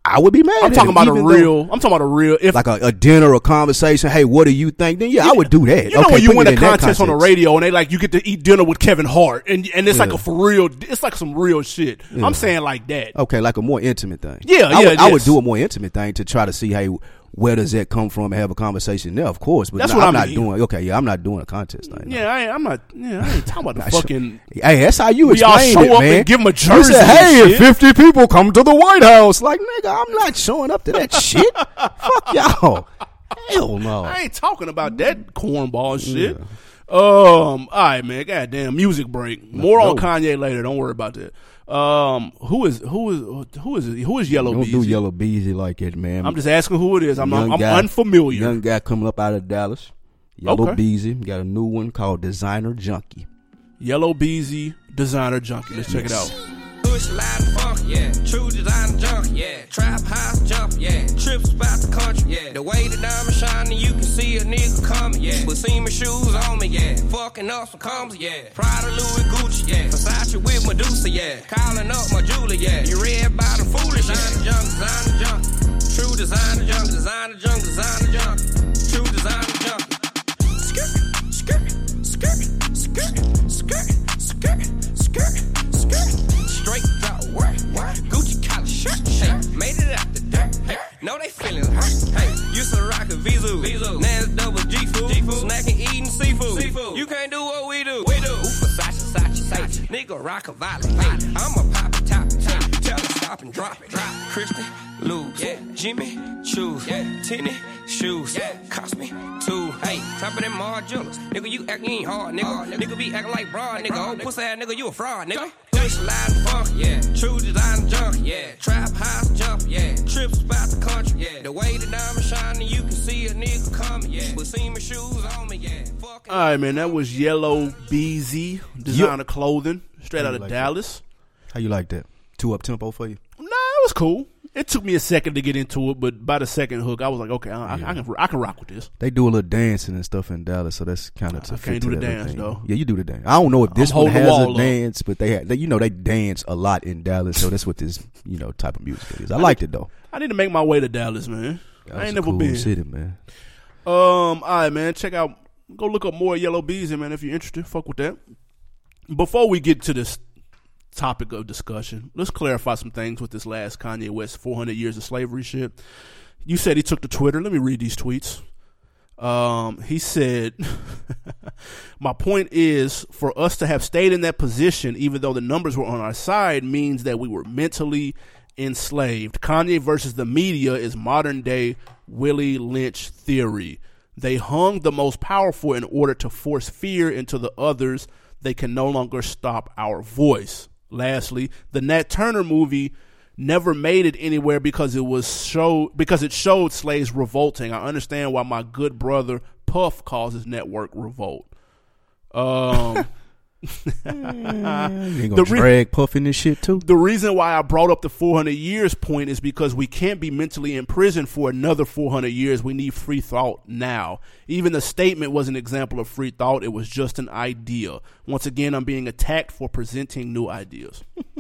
I would be mad. I'm at talking him, about a even real. though- I'm talking about a real. If like a, a dinner or conversation. Hey, what do you think? Then yeah, I would do that. You know okay, when you put win it a in that contest on the context. radio and they like you get to eat dinner with Kevin Hart and and it's like Yeah. a for real. It's like some real shit. Yeah. I'm saying like that. Okay, like a more intimate thing. Yeah, I yeah, would, I would yes. do a more intimate thing to try to see, hey, where does that come from and have a conversation there, of course. But That's no, what I'm I not mean. doing, okay, yeah, I'm not doing a contest thing. no. Yeah, I ain't, I'm not. Yeah, I ain't talking about the Not sure. fucking. Hey, that's how you We all explain show it, up man. and give 'em a You jersey said, and hey, shit." if fifty people come to the White House. Like, nigga, I'm not showing up to that shit. Fuck y'all. Hell no. I ain't talking about that cornball shit. Um, all right, man. Goddamn, music break. More no. on Kanye later. Don't worry about that. Um, who is who is who is who is Yellow Don't Beezy? do Yellow Beezy like that, man. I'm just asking who it is. I'm Young I'm guy- unfamiliar. Young guy coming up out of Dallas. Yellow Okay. Beezy. Got a new one called Designer Junkie. Yellow Beezy, Designer Junkie. Let's check it out. Push light and funk, yeah. True design junk, yeah. Trap house jump, yeah. Trips about the country, yeah. The way the diamond shining, you can see a nigga coming, yeah. But see my shoes on me, yeah. Fucking up some combs, yeah. Prada, Louis, Gucci, yeah. Versace with Medusa, yeah. Calling up my Julie, yeah. You read about them foolish, yeah. Junk, designer junk. True designer junk, designer junk, designer junk. True designer junk. Skirt, skirt, skirt, skirt, skirt, skirt, skirt, skirt. Straight drop work, work. Gucci collar shirt, hey. Made it out the dirt, hey. No, they feeling hurt, hey. Used to rock a Vizu, Vizu. Now it's double G food, snacking, eating seafood. seafood. You can't do what we do, we do. Ooh, Versace, Versace, Versace. Nigga rock a violet, hey. I'm a pop it, top it, hey. Tell her stop and drop it, drop. Christian, Louis, yeah. Jimmy, shoes, yeah. Tenny, shoes, yeah. Cost me two, hey. Top of them hard jewelers, nigga. You acting ain't hard, nigga. Oh, nigga. Nigga be acting like broad, nigga. Oh, pussy ass nigga, you a fraud, nigga. Push light and funk, yeah. True design junk, yeah. Trap house jump, yeah. Trips about the country, yeah. The way the diamond shining, you can see a nigga coming, yeah. But see my shoes on me, yeah. Fucking All right, man. That was Yellow Beezy, designer clothing, straight How out you of like Dallas. How you like that? Too up tempo for you? Nah, it was cool. It took me a second to get into it, but by the second hook, I was like, okay, I, I, I can I can rock with this. They do a little dancing and stuff in Dallas, so that's kind of to I fit can't to do the that dance, thing. though. Yeah, you do the dance. I don't know if this I'm one holding the has a wall up. dance, but they have, they, you know, they dance a lot in Dallas, so that's what this, you know, type of music is. I liked it though. I need to make my way to Dallas, man. That's I ain't a never cool been. city, man. Um, all right, man. Check out, go look up more Yellow Beezy, man. If you're interested, fuck with that. Before we get to this topic of discussion, let's clarify some things with this last Kanye West four hundred years of slavery shit. You said he took to Twitter. Let me read these tweets. Um, he said, my point is, for us to have stayed in that position, even though the numbers were on our side, means that we were mentally enslaved. Kanye versus the media is modern day Willie Lynch theory. They hung the most powerful in order to force fear into the others. They can no longer stop our voice. Lastly, the Nat Turner movie never made it anywhere because it was show because it showed slaves revolting. I understand why my good brother Puff calls his network revolt. Um, You ain't The gonna re- drag Puff in this shit too? the reason why I brought up the four hundred years point is because we can't be mentally imprisoned for another four hundred years. We need free thought now. Even the statement was an example of free thought. It was just an idea. Once again, I'm being attacked for presenting new ideas.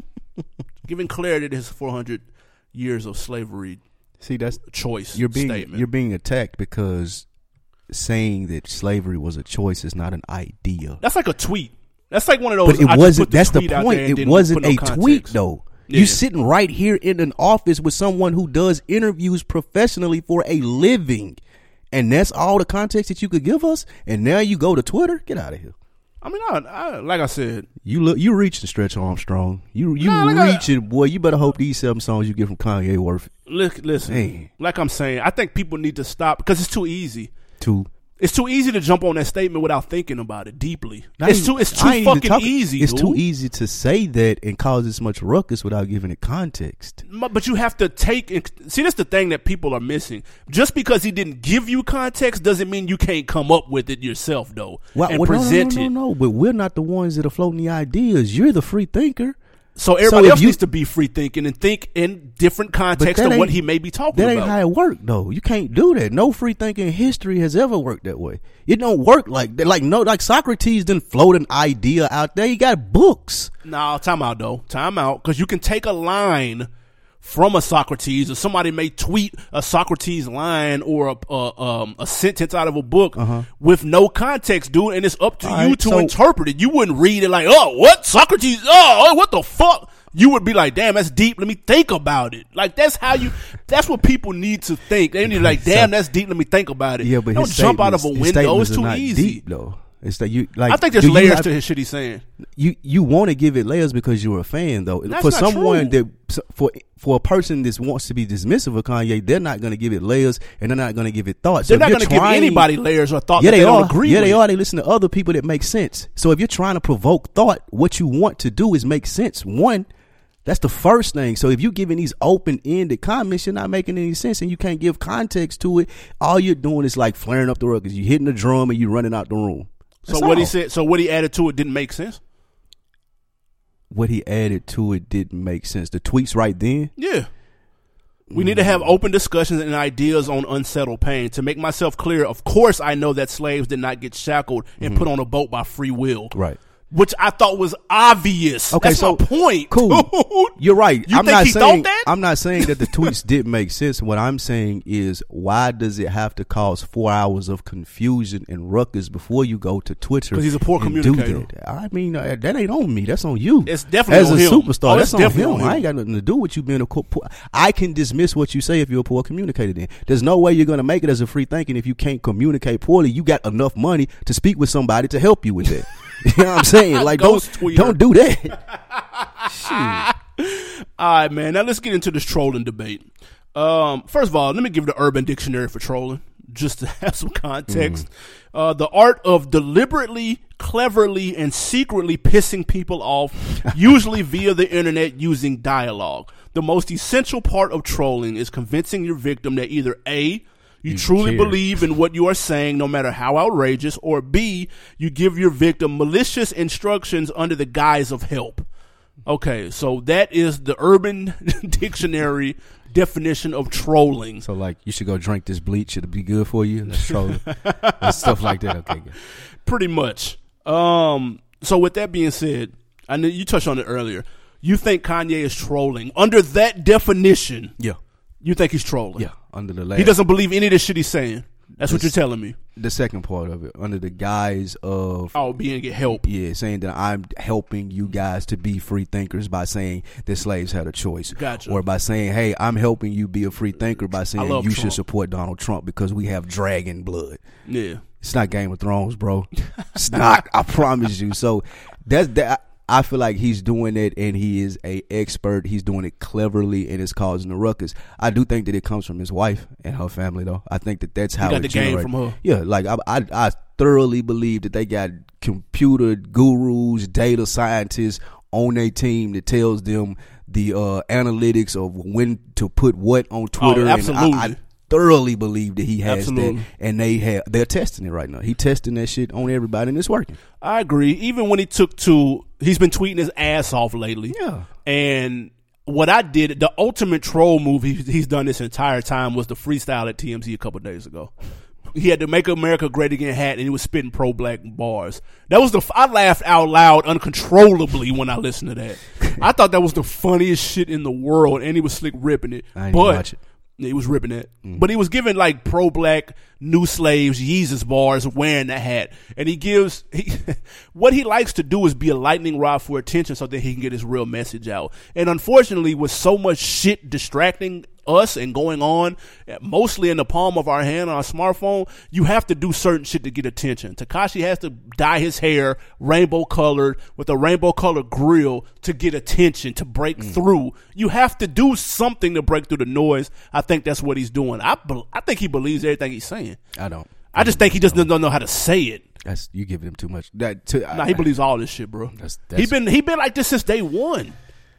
Giving clarity to his four hundred years of slavery See, that's choice you're being statement. you're being attacked because saying that slavery was a choice is not an idea. That's like a tweet. That's like one of those. But it I just wasn't. put the That's the tweet out point. there and It didn't wasn't put no a context. tweet though. Yeah. You're sitting right here in an office with someone who does interviews professionally for a living, and that's all the context that you could give us. And now you go to Twitter. Get out of here. I mean, I, I, like I said, You look. You reaching, Stretch Armstrong. You you Nah, like I- reaching, boy. You better hope these seven songs you get from Kanye worth look, listen. Man. Like I'm saying, I think people need to stop because it's too easy. to. It's too easy to jump on that statement without thinking about it deeply. Not It's even- too. It's I too ain't even fucking talking- easy. It's dude. too easy to say that and cause this much ruckus without giving it context. But but you have to take and see. That's the thing that people are missing. Just because he didn't give you context doesn't mean you can't come up with it yourself, though, Well, and well, no, present no, no, it. no, no. But we're not the ones that are floating the ideas. You're the free thinker. So everybody if else you- needs to be free thinking and think in different context that of what ain't- he may be talking That ain't about. how it worked, though. You can't do that. No free thinking history has ever worked that way. It don't work like that. Like no, like Socrates didn't float an idea out there. He got books. No, time out though. Time out because you can take a line from a Socrates, or somebody may tweet a Socrates line or a a, um, a sentence out of a book uh-huh. with no context, dude, and it's up to All you right, to so, interpret it. You wouldn't read it like, oh, what Socrates? Oh, what the fuck? You would be like, damn, that's deep. Let me think about it. Like, that's how you, that's what people need to think. They need to like, damn, that's deep. Let me think about it. Yeah, but don't jump out of a window. It's too easy. Deep, though. It's that you like. I think there's layers have, to his shit he's saying. You you want to give it layers because you're a fan, though. That's for not someone true. that for for a person that wants to be dismissive of Kanye, they're not going to give it layers and they're not going to give it thought. They're so not going to give anybody layers or thought. Yeah, that they, they are. Don't agree yeah, with. they are. They listen to other people that make sense. So if you're trying to provoke thought, what you want to do is make sense. One. That's the first thing. So if you're giving these open-ended comments, you're not making any sense, and you can't give context to it. All you're doing is like flaring up the ruckus. You're hitting the drum and you're running out the room. That's so what all. he said. So what he added to it didn't make sense. What he added to it didn't make sense. The tweets right then. Yeah. We need to have open discussions and ideas on unsettled pain. To make myself clear, of course, I know that slaves did not get shackled and mm-hmm. put on a boat by free will. Right. Which I thought was obvious. Okay, That's so my point. Cool. Dude. You're right. You I'm think not he saying thought that? I'm not saying that the tweets didn't make sense. What I'm saying is, why does it have to cause four hours of confusion and ruckus before you go to Twitter? Because he's a poor and communicator. Do that? I mean, uh, that ain't on me. That's on you. It's definitely as on a him. superstar. Oh, that's on him. on him. I ain't got nothing to do with you being a poor. I can dismiss what you say if you're a poor communicator. Then there's no way you're gonna make it as a free thinking if you can't communicate poorly. You got enough money to speak with somebody to help you with that. You know what I'm saying? Like, don't, don't do that. Shit. All right, man. Now let's get into this trolling debate. Um, first of all, let me give the Urban Dictionary for trolling, just to have some context. Mm. Uh, the art of deliberately, cleverly, and secretly pissing people off, usually via the internet using dialogue. The most essential part of trolling is convincing your victim that either A, You, you truly care. believe in what you are saying, no matter how outrageous, or B, you give your victim malicious instructions under the guise of help. Okay, so that is the Urban Dictionary definition of trolling. So, like, you should go drink this bleach; it'll be good for you. That's trolling, and stuff like that. Okay, good. Pretty much. Um. So, with that being said, I know you touched on it earlier. You think Kanye is trolling under that definition? Yeah. You think he's trolling? Yeah, under the last. He doesn't believe any of the shit he's saying. That's the, what you're telling me. The second part of it, under the guise of oh, being get help. Yeah, saying that I'm helping you guys to be free thinkers by saying that slaves had a choice. Gotcha. Or by saying, hey, I'm helping you be a free thinker by saying you Trump. should support Donald Trump because we have dragon blood. Yeah. It's not Game of Thrones, bro. It's not. I promise you. So that's that. I feel like he's doing it, and he is a expert. He's doing it cleverly, and it's causing a ruckus. I do think that it comes from his wife and her family, though. I think that that's how he got it the generated. game from her. Yeah, like I, I, I thoroughly believe that they got computer gurus, data scientists on their team that tells them the uh, analytics of when to put what on Twitter. Oh, absolutely. And I, I thoroughly believe that he has Absolutely. that, and they have they're testing it right now. He testing that shit on everybody, and it's working. I agree. Even when he took to, he's been tweeting his ass off lately. Yeah. And what I did, the ultimate troll move he, he's done this entire time was the freestyle at T M Z a couple of days ago. He had the Make America Great Again hat, and he was spitting pro-black bars. That was the I laughed out loud uncontrollably when I listened to that. I thought that was the funniest shit in the world, and he was slick ripping it. I didn't but watch it. He was ripping it. Mm. But he was giving like pro-black new slaves Yeezus bars wearing that hat. And he gives, he, what he likes to do is be a lightning rod for attention so that he can get his real message out. And unfortunately, with so much shit distracting us and going on, mostly in the palm of our hand on our smartphone, you have to do certain shit to get attention. Tekashi has to dye his hair rainbow colored with a rainbow colored grill to get attention, to break mm. through. You have to do something to break through the noise. I think that's what he's doing. I be, I think he believes everything he's saying. I don't. I just think he just don't know how to say it. That's you giving him too much. That to, nah, I, he believes all this shit, bro. That's, that's, he been he been like this since day one.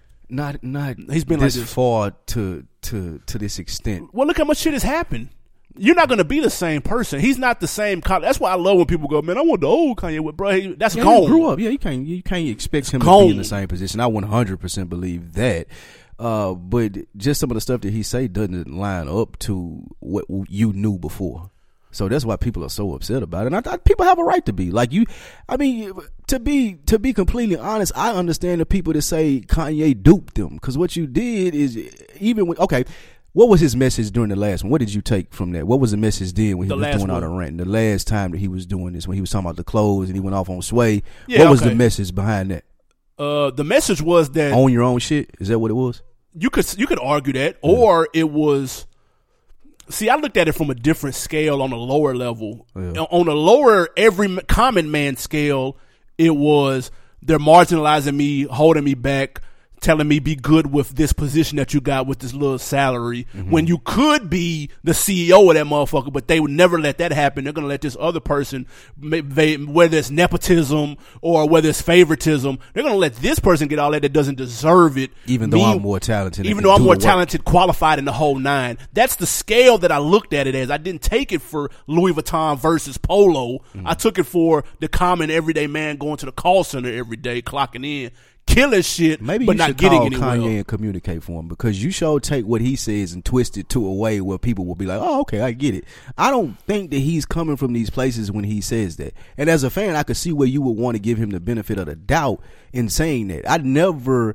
Not not he's been this, like this far to to to this extent. Well, look how much shit has happened. You're not going to be the same person. He's not the same. That's why I love when people go, man, I want the old Kanye with, bro. He, that's yeah, gone. He grew up. Yeah, you can't you can't expect it's him gone. to be in the same position. I one hundred percent believe that. Uh, but just some of the stuff that he say doesn't line up to what you knew before. So that's why people are so upset about it. And I thought people have a right to be like you. I mean, to be to be completely honest, I understand the people that say Kanye duped them, because what you did is, even with, okay, what was his message during the last one? What did you take from that? What was the message then when he The was last doing all the one. rant? The last time that he was doing this, when he was talking about the clothes and he went off on Sway, Yeah, what was okay. the message behind that? Uh, the message was that Own your own shit? Is that what it was? you could you could argue that, or it was. See, I looked at it from a different scale on a lower level. Yeah. On a lower, every m- common man scale, it was they're marginalizing me, holding me back, telling me be good with this position that you got with this little salary, Mm-hmm. when you could be the C E O of that motherfucker, but they would never let that happen. They're going to let this other person, ma- they- whether it's nepotism or whether it's favoritism, they're going to let this person get all that that doesn't deserve it. Even though Me- I'm more talented. and even can though I'm do more the work. talented, qualified in the whole nine. That's the scale that I looked at it as. I didn't take it for Louis Vuitton versus Polo. Mm-hmm. I took it for the common everyday man going to the call center every day, clocking in, killing shit, Maybe but you not should getting call anywhere. Kanye and communicate for him, because you sure take what he says and twist it to a way where people will be like, oh, okay, I get it. I don't think that he's coming from these places when he says that. And as a fan, I could see where you would want to give him the benefit of the doubt in saying that. I never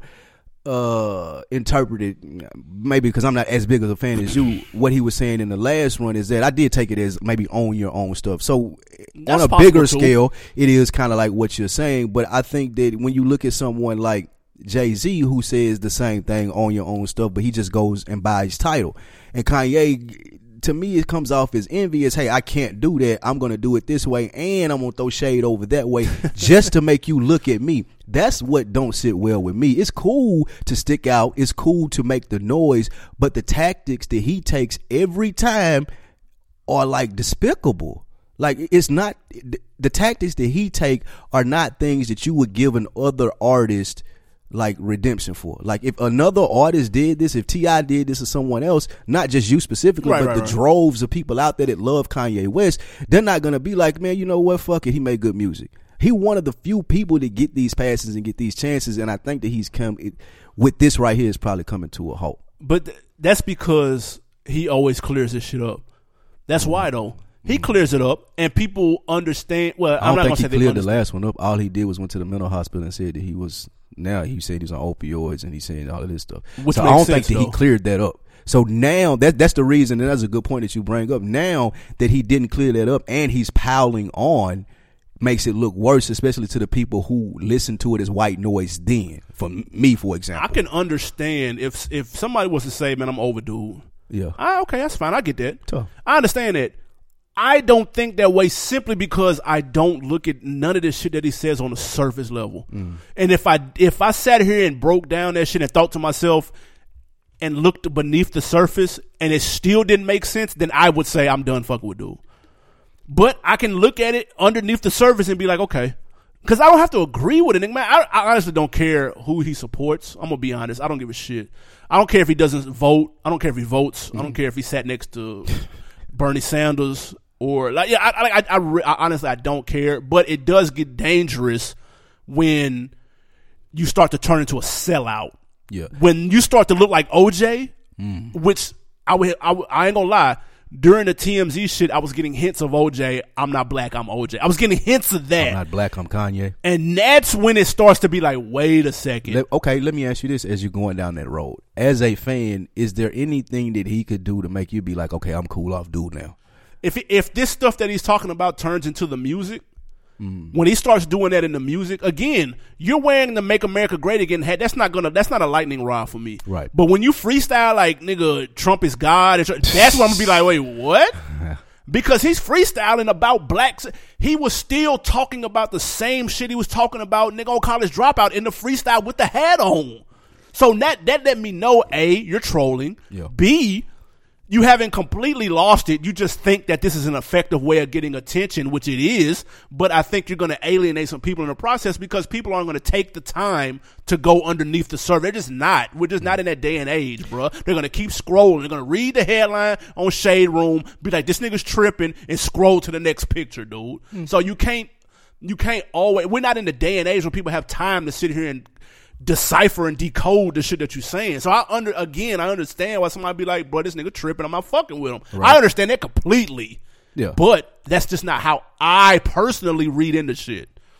uh interpreted, maybe because I'm not as big of a fan as you, what he was saying in the last run is that I did take it as maybe own your own stuff. So That's on a possible, bigger too. scale, it is kind of like what you're saying. But I think that when you look at someone like Jay-Z, who says the same thing, own your own stuff, but he just goes and buys title, and Kanye, to me, it comes off as envious. Hey, I can't do that. I'm going to do it this way, and I'm going to throw shade over that way just to make you look at me. That's what don't sit well with me. It's cool to stick out. It's cool to make the noise, but the tactics that he takes every time are like despicable. Like, it's not, the tactics that he take are not things that you would give an other artist like redemption for. Like, if another artist did this, if T I did this or someone else, not just you specifically, Right, but right, the right. droves of people out there that love Kanye West, they're not going to be like, man, you know what, fuck it, he made good music. He one of the few people to get these passes and get these chances, and I think that he's come, it, with this right here, is probably coming to a halt. But th- that's because he always clears this shit up. That's why, though. He clears it up, and people understand. Well, I I'm don't not think he going to say they cleared the understand. last one up. All he did was went to the mental hospital and said that he was, now he said he's on opioids and he's saying all of this stuff. Which so I makes don't sense, think that though. he cleared that up. So now that that's the reason, and that's a good point that you bring up. Now that he didn't clear that up and he's piling on, makes it look worse, especially to the people who listened to it as white noise then. For me, for example. I can understand if if somebody was to say, man, I'm overdue. Yeah. Ah, okay, that's fine. I get that. Tough. I understand that. I don't think that way simply because I don't look at none of this shit that he says on the surface level. Mm. And if I if I sat here and broke down that shit and thought to myself and looked beneath the surface and it still didn't make sense, then I would say I'm done fucking with dude. But I can look at it underneath the surface and be like, okay. Because I don't have to agree with it. Man, I, I honestly don't care who he supports. I'm going to be honest. I don't give a shit. I don't care if he doesn't vote. I don't care if he votes. Mm. I don't care if he sat next to Bernie Sanders. Or like, yeah, I, I, I, I, I honestly, I don't care, but it does get dangerous when you start to turn into a sellout. Yeah. When you start to look like O J, Mm. which I, would, I, would- I ain't gonna lie, during the T M Z shit, I was getting hints of O J. I'm not black, I'm O J. I was getting hints of that, I'm not black, I'm Kanye. and that's when it starts to be like, wait a second. Let, okay, let me ask you this: as you're going down that road, as a fan, is there anything that he could do to make you be like, okay, I'm cool off dude now? If if this stuff that he's talking about turns into the music, mm. when he starts doing that in the music, again, you're wearing the "Make America Great Again" hat. That's not gonna. That's not a lightning rod for me. Right. But when you freestyle like nigga, Trump is God, that's when I'm gonna be like, wait, what? Because he's freestyling about blacks. He was still talking about the same shit he was talking about nigga on College Dropout in the freestyle with the hat on. So that that let me know, A, you're trolling. Yeah. B, you haven't completely lost it. You just think that this is an effective way of getting attention, which it is. But I think you're going to alienate some people in the process because people aren't going to take the time to go underneath the surface. They're just not. We're just not in that day and age, bro. They're going to keep scrolling. They're going to read the headline on Shade Room, be like, this nigga's tripping, and scroll to the next picture, dude. Mm. So you can't, you can't always, we're not in the day and age where people have time to sit here and decipher and decode the shit that you're saying. So I under again, I understand why somebody be like, bro, this nigga tripping, I'm not fucking with him. Right. I understand that completely. Yeah. But that's just not how I personally read into shit. Huh.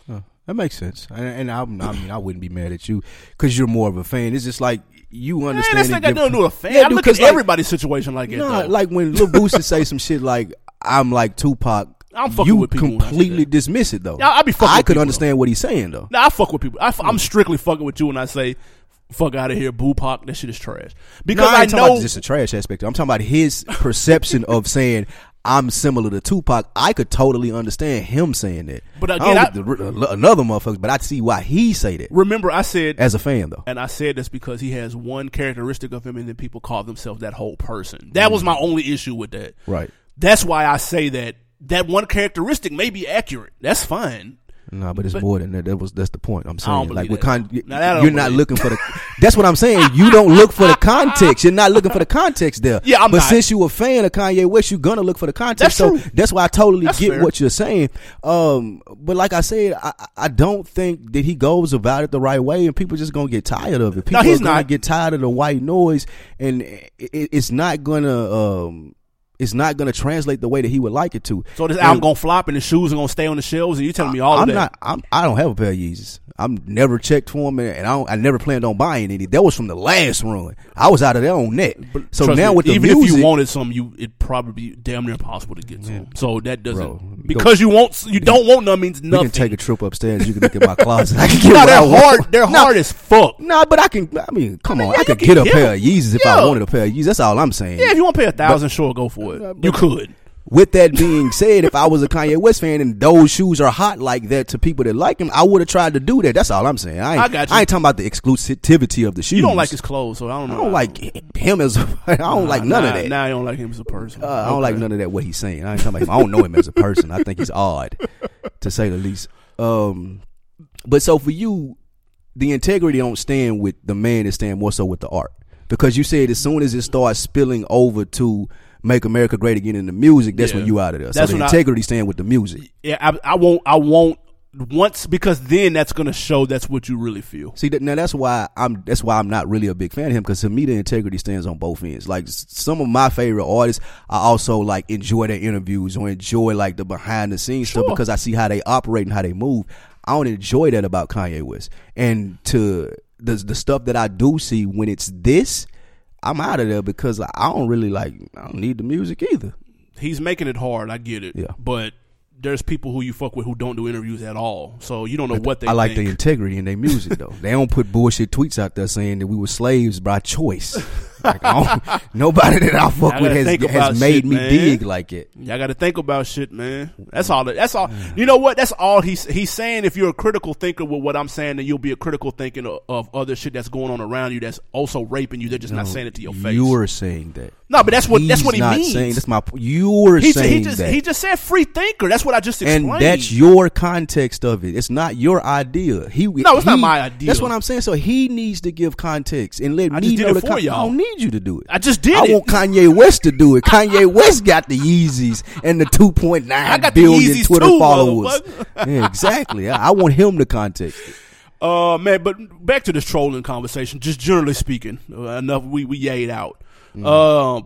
That makes sense, and, and I, I mean, I wouldn't be mad at you because you're more of a fan. It's just like you understand. Man, that's not got nothing to do with a fan. Yeah, I dude, look at like, everybody's situation like that. Nah, though. like when Lil Boosie say some shit like I'm like Tupac. I'm fucking you with people when I say completely that. dismiss it though. Yeah, I be fucking I with could people, understand though. what he's saying though. Nah, I fuck with people. I, am strictly fucking with you when I say, "Fuck out of here, Boopac." That shit is trash. Because no, I, ain't I talking know about just a trash aspect. I'm talking about his perception of saying I'm similar to Tupac. I could totally understand him saying that. But I again, don't get the, another motherfucker, but I see why he say that. Remember, I said as a fan though, and I said this because he has one characteristic of him, and then people call themselves that whole person. That was my only issue with that. Right. That's why I say that that one characteristic may be accurate. That's fine. No, but it's But- more than that. That was that's the point. I'm I saying don't like believe with that. con- Now, that I don't you're not believe. looking for the. That's what I'm saying. You don't look for the context. You're not looking for the context there. Yeah, I'm but not. since you a fan of Kanye West, you're gonna look for the context. That's so true. that's why I totally That's get fair. what you're saying. Um, but like I said, I, I don't think that he goes about it the right way, and people just gonna get tired of it. People No, he's are gonna not. get tired of the white noise, and it, it, it's not gonna. Um, it's not gonna translate the way that he would like it to. So this And- album gonna flop, and the shoes are gonna stay on the shelves, and you telling me all I'm of that? not. I'm, I don't have a pair of Yeezys. I'm never checked for them, and I don't. I never planned on buying any. That was from the last run. I was out of there on net. So Trust now me, with the even music, if you wanted some, you it'd probably be damn near impossible to get some. So that doesn't Bro, because you want you don't want none means we nothing. can take a trip upstairs. You can look at my closet. I can get No, what I they're want. hard. They're Nah, hard as fuck. Nah, but I can. I mean, come on. yeah, I could you get can a get pair them. of Yeezys if Yeah. I wanted a pair of Yeezys. That's all I'm saying. Yeah, if you want to pay a thousand, sure, go for it. You could. With that being said, if I was a Kanye West fan and those shoes are hot like that to people that like him, I would have tried to do that. That's all I'm saying. I ain't, I got you. I ain't talking about the exclusivity of the shoes. You don't like his clothes, so I don't I know. don't like him as. A, I don't like none nah, of that. Now I don't like him as a person. Uh, I don't like Okay. none of that. What he's saying. I ain't talking about him. I don't know him as a person. I think he's odd, to say the least. Um, but so for you, the integrity don't stand with the man. It stand more so with the art, because you said as soon as it starts spilling over to Make America Great Again in the music, that's Yeah. when you out of there. That's so the when I- integrity stand with the music. Yeah, I, I won't. I won't once because then that's gonna show that's what you really feel. See that now. That's why I'm. That's why I'm not really a big fan of him, because to me the integrity stands on both ends. Like s- some of my favorite artists, I also like enjoy their interviews or enjoy like the behind the scenes Sure. stuff because I see how they operate and how they move. I don't enjoy that about Kanye West, and to the the stuff that I do see when it's this, I'm out of there because I don't really like. I don't need the music either. He's making it hard. I get it. Yeah. But there's people who you fuck with who don't do interviews at all, so you don't know what they. I like think. the integrity in their music though. They don't put bullshit tweets out there saying that we were slaves by choice. Like, I don't, nobody that I fuck I with gotta has, think has about made shit, me man. dig like it. Y'all got to think about shit, man. That's all. That's all. You know what? That's all he's he's saying. If you're a critical thinker with what I'm saying, then you'll be a critical thinker of, of other shit that's going on around you that's also raping you. They're just not saying it to your face. You were saying that. No, but that's what that's He's what he not means. Saying, that's my. You were he, saying he just that. he just said free thinker. That's what I just explained. And that's your context of it. It's not your idea. He No, it's he, not my idea. That's what I'm saying. So he needs to give context and let I me just did know it the for con- y'all. I don't need you to do it. I just did I it. want Kanye West to do it. Kanye West got the Yeezys and the two point I nine got the billion Yeezys Twitter too, followers. motherfucker. Yeah, exactly. I, I want him to context it. Uh, man, but back to this trolling conversation. Just generally speaking, uh, enough we we yayed out. Mm. Um,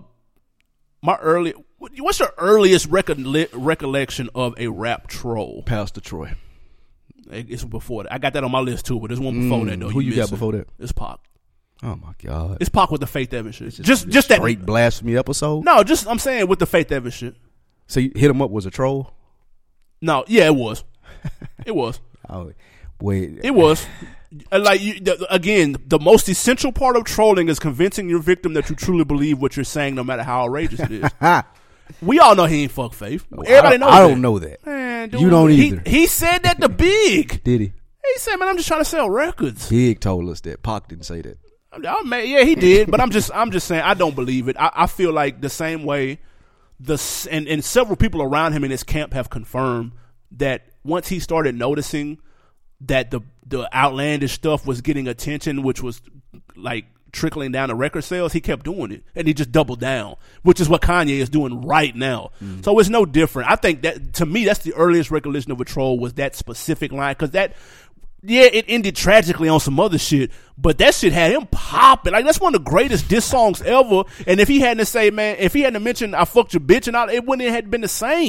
my early. What's your earliest recolle- recollection of a rap troll? Pastor Troy. It's before that. I got that on my list too, but there's one before Mm, that though. who you got missing. before that? It's Pac. Oh my God. It's Pac with the Faith Evans shit. Just just, that. Great blasphemy episode. No, just I'm saying with the Faith Evans shit. So you hit him up was a troll? No, yeah, it was. It was. Oh, wait. It was. Uh, Like you, the, again, the most essential part of trolling is convincing your victim that you truly believe what you're saying, no matter how outrageous it is. We all know he ain't fuck Faith. Everybody I, knows. I that. don't know that. Man, dude, You don't he, either. He said that to Big. Did he? He said, "Man, I'm just trying to sell records." Big told us that. Pac didn't say that. I mean, yeah, he did, but I'm just, I'm just saying, I don't believe it. I, I feel like the same way, the s- and and several people around him in his camp have confirmed that once he started noticing that the the outlandish stuff was getting attention, which was like trickling down to record sales, he kept doing it, and he just doubled down, which is what Kanye is doing right now. Mm. So it's no different. I think that to me, that's the earliest recollection of a troll was that specific line, because that. Yeah, it ended tragically on some other shit, but that shit had him popping. Like, that's one of the greatest diss songs ever. And if he hadn't to say, man, if he hadn't mentioned I fucked your bitch and all, it wouldn't have been the same.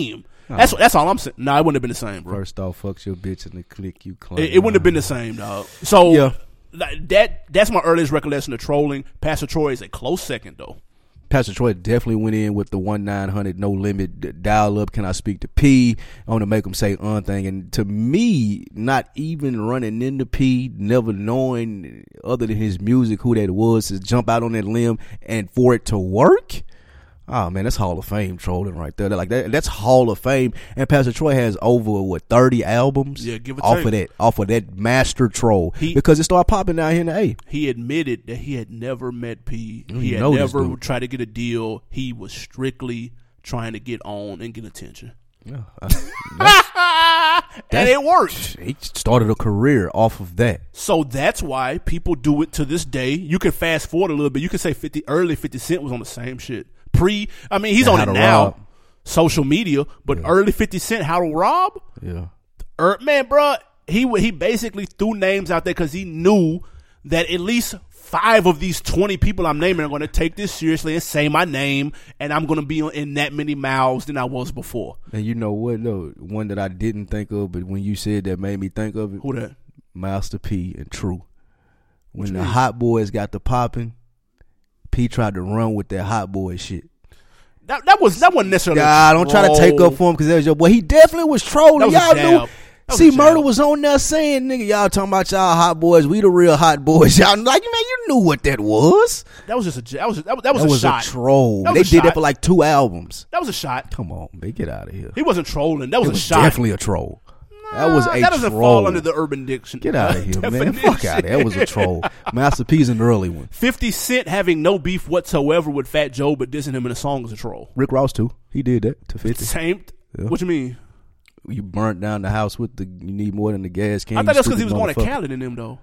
That's that's all I'm saying. No, nah, it wouldn't have been the same, bro. First off, fuck your bitch and the click you claim. It, it wouldn't have been the same, dog. So yeah. that that's my earliest recollection of trolling. Pastor Troy is a close second, though. Pastor Troy definitely went in with the one nine hundred no limit dial up. Can I speak to P? I want to make him say un thing. And to me, not even running into P, never knowing other than his music who that was, to jump out on that limb and for it to work. Oh man, that's Hall of Fame trolling right there. Like that, that's Hall of Fame. And Pastor Troy has over what thirty albums. Yeah, give it off take. of that, off of that master troll. He, because it started popping down here in the A. He admitted that he had never met P. You he had know never tried to get a deal. He was strictly trying to get on and get attention. Yeah, uh, and it worked. He started a career off of that. So that's why people do it to this day. You can fast forward a little bit. You can say fifty early fifty Cent was on the same shit. Pre, I mean, he's and on it now, rob. social media, but yeah. early fifty Cent, how to rob? Yeah. Er, man, bro, he he basically threw names out there because he knew that at least five of these twenty people I'm naming are going to take this seriously and say my name, and I'm going to be in that many mouths than I was before. And you know what, though? One that I didn't think of, but when you said that made me think of it. Who that? Master P and True. When the mean? Hot Boys got the popping, P tried to run with that Hot Boy shit. That that was that wasn't necessarily. God, don't try to take up for him because that was your boy. He definitely was trolling. Was y'all knew. See, was Murder was on there saying, "Nigga, y'all talking about y'all hot boys. We the real hot boys." Y'all like, man, you knew what that was. That was just a that was that was, that was, that a was shot. a troll. That they was a did shot. that for like two albums. That was a shot. Come on, man, get out of here. He wasn't trolling. That was, it a was shot. Definitely a troll. That was a that doesn't troll. fall under the Urban Dictionary. Get out of here, man. Fuck out of here. That was a troll. Master P's an early one. fifty Cent having no beef whatsoever with Fat Joe, but dissing him in a song is a troll. Rick Ross too. He did that to fifty. Same. Yeah. What you mean? You burnt down the house with the. You need more than the gas can. I thought that's because he was going to motherfucker. Khaled in them though.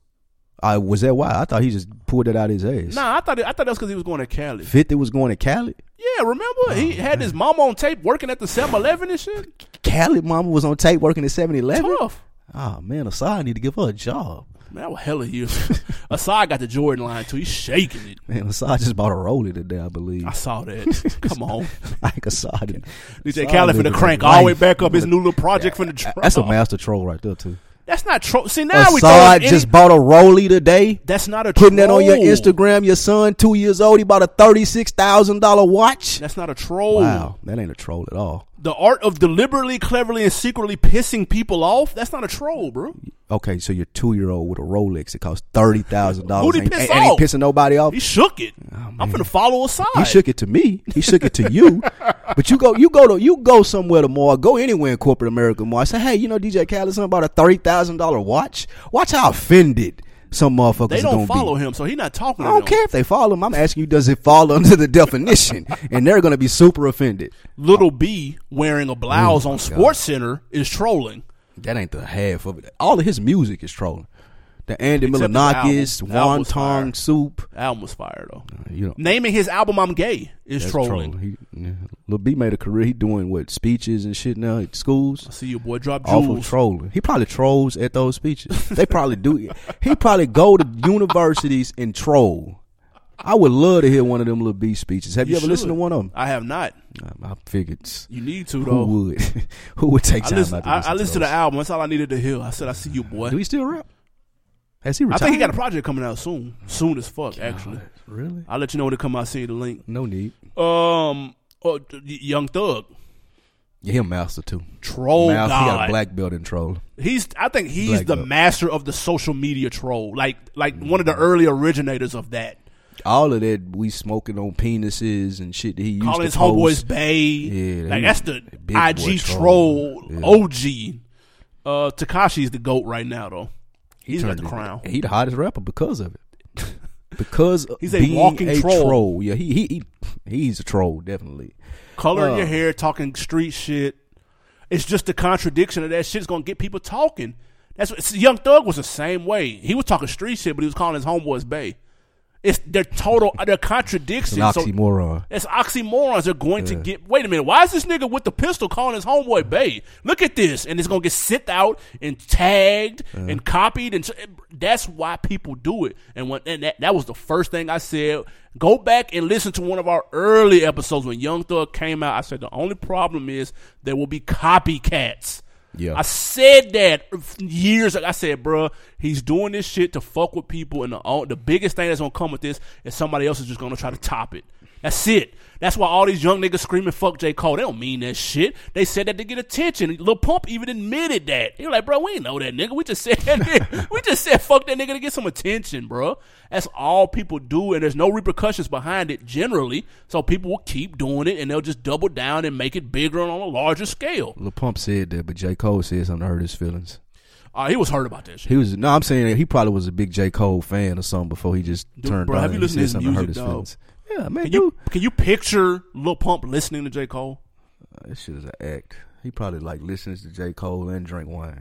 Uh, was that why? I thought he just pulled it out of his ass. Nah, I thought it, I thought that's because he was going to Khaled. fifty was going to Khaled? Yeah, remember Oh, he had man. his mom on tape working at the seven eleven and shit. Khaled mama was on tape working at seven eleven? Tough. Oh man, Asai need to give her a job. Man, that was hella years. Asai got the Jordan line too. He's shaking it. Man, Asai just bought a roller today, I believe. I saw that. Come on. Like Asai didn't. D J Khaled finna crank all the way back up his new little project from the drop. That's a master troll right there too. That's not troll. See, now we Assad throwing just any- bought a rollie today. That's not a Putting troll. that on your Instagram. Your son, two years old, he bought a thirty-six thousand dollars watch. That's not a troll. Wow, that ain't a troll at all. The art of deliberately, cleverly, and secretly pissing people off, that's not a troll, bro. Okay, so your two-year-old with a Rolex, it costs thirty thousand dollars. Who'd he ain't, piss ain't, ain't off? pissing nobody off. He shook it. I'm finna follow Asad. He shook it to me. He shook it to you. But you go, you go to, you go somewhere tomorrow. Go anywhere in corporate America tomorrow. Say, hey, you know, D J Khaled, something about a thirty thousand dollar watch. Watch how offended some motherfuckers They are don't gonna follow be. him, so he's not talking I to don't them. care if they follow him. I'm asking you, does it fall under the definition? And they're gonna be super offended. Little B wearing a blouse Oh, on my Sports Center is trolling. That ain't the half of it. All of his music is trolling. The Andy Except the Milonakis, album. The album was Wonton fire. Soup. Album was fire though. Uh, you know, Naming his album "I'm Gay" is that's trolling. troll. He, yeah. Lil B made a career. He doing what, speeches and shit now at schools. I see your boy drop Off jewels. of trolling. He probably trolls at those speeches. They probably do. He probably go to universities and troll. I would love to hear one of them Lil B speeches. Have you, ever should. listened to one of them? I have not. I, I figured. You need to Who though. would? Who would take I time listen, out to I, listen I to listened to those? the album. That's all I needed to hear. I said, "I see you, boy." Do he still rap? Has he I retired? think he got a project coming out soon. Soon as fuck, actually. Really? I'll let you know when it come out. Send you the link. No need. Um, oh, Young Thug, Yeah, he a master too. troll Master, god. he got a black belt in troll. He's, I think he's Black the belt. master of the social media troll. Like, like one of the early originators of that. All of that, we smoking on penises and shit that he used Calling to his post. homeboys Bay. Yeah, Like he- that's the big I boy G troll. troll, Yeah. O G. Uh, Tekashi's the GOAT right now though. He's got turned the it- crown. He the hottest rapper because of it. Because of He's a being walking a troll. Yeah, he, he he he's a troll, definitely. Coloring Uh, your hair, talking street shit. It's just the contradiction of that shit's gonna get people talking. That's what Young Thug was the same way. He was talking street shit, but he was calling his homeboys Bay. It's they're total they're contradictions. It's an oxymoron. So it's oxymorons. They're going Yeah. to get. Wait a minute. Why is this nigga with the pistol calling his homeboy Bay? Look at this, and it's gonna get sent out and tagged Uh-huh. and copied, and so- that's why people do it. And when and that, that was the first thing I said. Go back and listen to one of our early episodes when Young Thug came out. I said the only problem is there will be copycats. Yeah. I said that years ago. I said, bro, he's doing this shit to fuck with people, and the, the biggest thing that's gonna come with this is somebody else is just gonna try to top it. That's it. That's why all these young niggas screaming fuck J. Cole. They don't mean that shit. They said that to get attention. Lil Pump even admitted that. He was like, bro, we ain't know that nigga. We just said that nigga. We just said fuck that nigga to get some attention, bro. That's all people do, and there's no repercussions behind it generally. So people will keep doing it, and they'll just double down and make it bigger and on a larger scale. Lil Pump said that, but J. Cole said something to hurt his feelings. Uh, he was hurt about that shit. He was no, I'm saying that he probably was a big J. Cole fan or something before he just Dude, turned bro, on have and you he listened to said his something to hurt music, his dog? feelings. Yeah, man, Can you dude. can you picture Lil Pump listening to J. Cole? Uh, This shit is an act. He probably like listens to J. Cole and drink wine.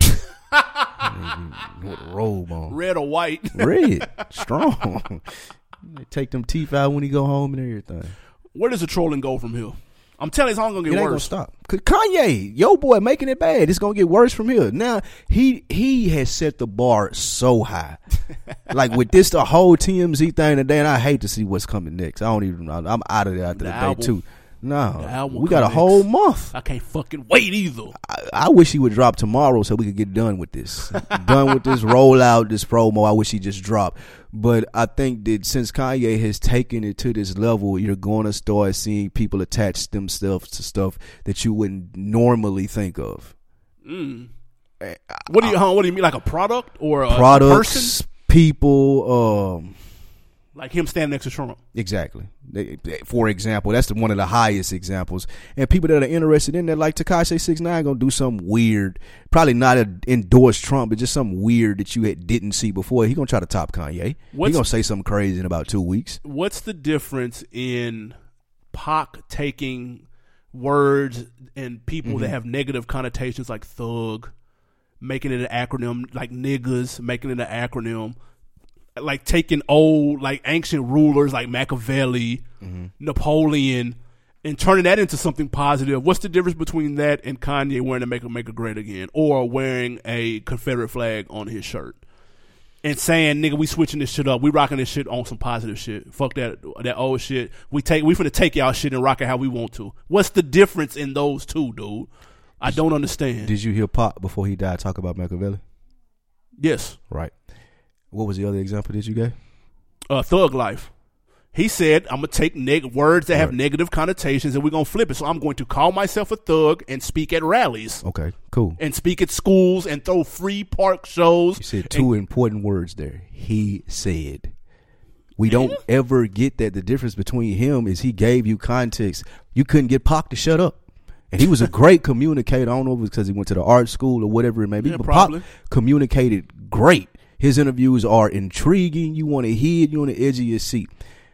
With a robe on. Red or white? Red. Strong. They take them teeth out when he go home and everything. Where does the trolling go from here? I'm telling you, it's only gonna It get ain't gonna worse. stop. 'Cause Kanye, yo boy, making it bad. It's gonna get worse from here. Now he he has set the bar so high. Like with this, the whole T M Z thing today, and I hate to see what's coming next. I don't even. I'm out of there after The the, day album. too. No, The album we got a come whole next. month. I can't fucking wait either. I, I wish he would drop tomorrow so we could get done with this. Done with this rollout, this promo. I wish he just dropped. But I think that since Kanye has taken it to this level, you're going to start seeing people attach themselves to stuff that you wouldn't normally think of. Mm. What do you? Huh, what do you mean? Like a product or a, a Products, person? people. Um, Like him standing next to Trump. Exactly. They- they- For example, that's the, one of the highest examples. And people that are interested in that, like Tekashi six nine, gonna do something weird. Probably not a, endorse Trump, but just something weird that you had, didn't see before. He gonna try to top Kanye. What's- he gonna say something crazy in about two weeks. What's the difference in Pac taking words and people Mm-hmm. that have negative connotations like thug, making it an acronym, like niggas, making it an acronym, like taking old, like ancient rulers like Machiavelli, Mm-hmm. Napoleon, and turning that into something positive? What's the difference between that and Kanye wearing the Make America Great Again, or wearing a Confederate flag on his shirt and saying, "Nigga, we switching this shit up. We rocking this shit on some positive shit. Fuck that that old shit. We take we finna take y'all shit and rock it how we want to." What's the difference in those two, dude? I don't understand. Did you hear Pop before he died talk about Machiavelli? Yes, Right. What was the other example that you gave? uh, Thug Life. He said, "I'm gonna take neg- words that have Right. negative connotations and we're gonna flip it. So I'm going to call myself a thug and speak at rallies Okay, cool. and speak at schools and throw free park shows." You said two important words there. He said. We don't ever get that. The difference between him is he gave you context. You couldn't get Pac to shut up. And he was a great communicator. I don't know if it was because he went to the art school or whatever it may be. Yeah, but probably. Pac communicated great. His interviews are intriguing. You want to hear it. You on the edge of your seat.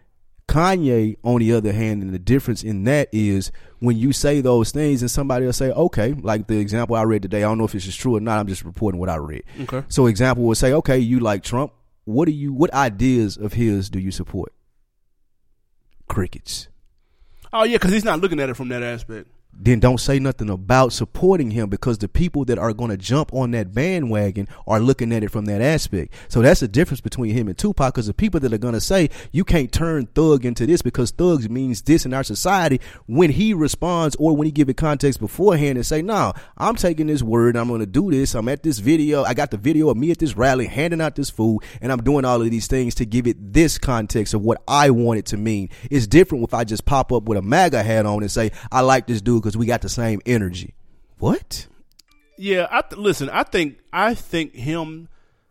Kanye, on the other hand, and the difference in that is when you say those things and somebody will say, okay, like the example I read today, I don't know if it's just true or not. I'm just reporting what I read. Okay. So example will say, okay, you like Trump. What do you, what ideas of his do you support? Crickets. Oh yeah, because he's not looking at it from that aspect. Then don't say nothing about supporting him, because the people that are going to jump on that bandwagon are looking at it from that aspect. So that's the difference between him and Tupac, because the people that are going to say you can't turn thug into this because thugs means this in our society, when he responds or when he give it context beforehand and say, no, I'm taking this word, I'm going to do this, I'm at this video, I got the video of me at this rally handing out this food, and I'm doing all of these things to give it this context of what I want it to mean. It's different if I just pop up with a MAGA hat on and say, I like this dude because we got the same energy. What? Yeah, I th- listen. I think I think him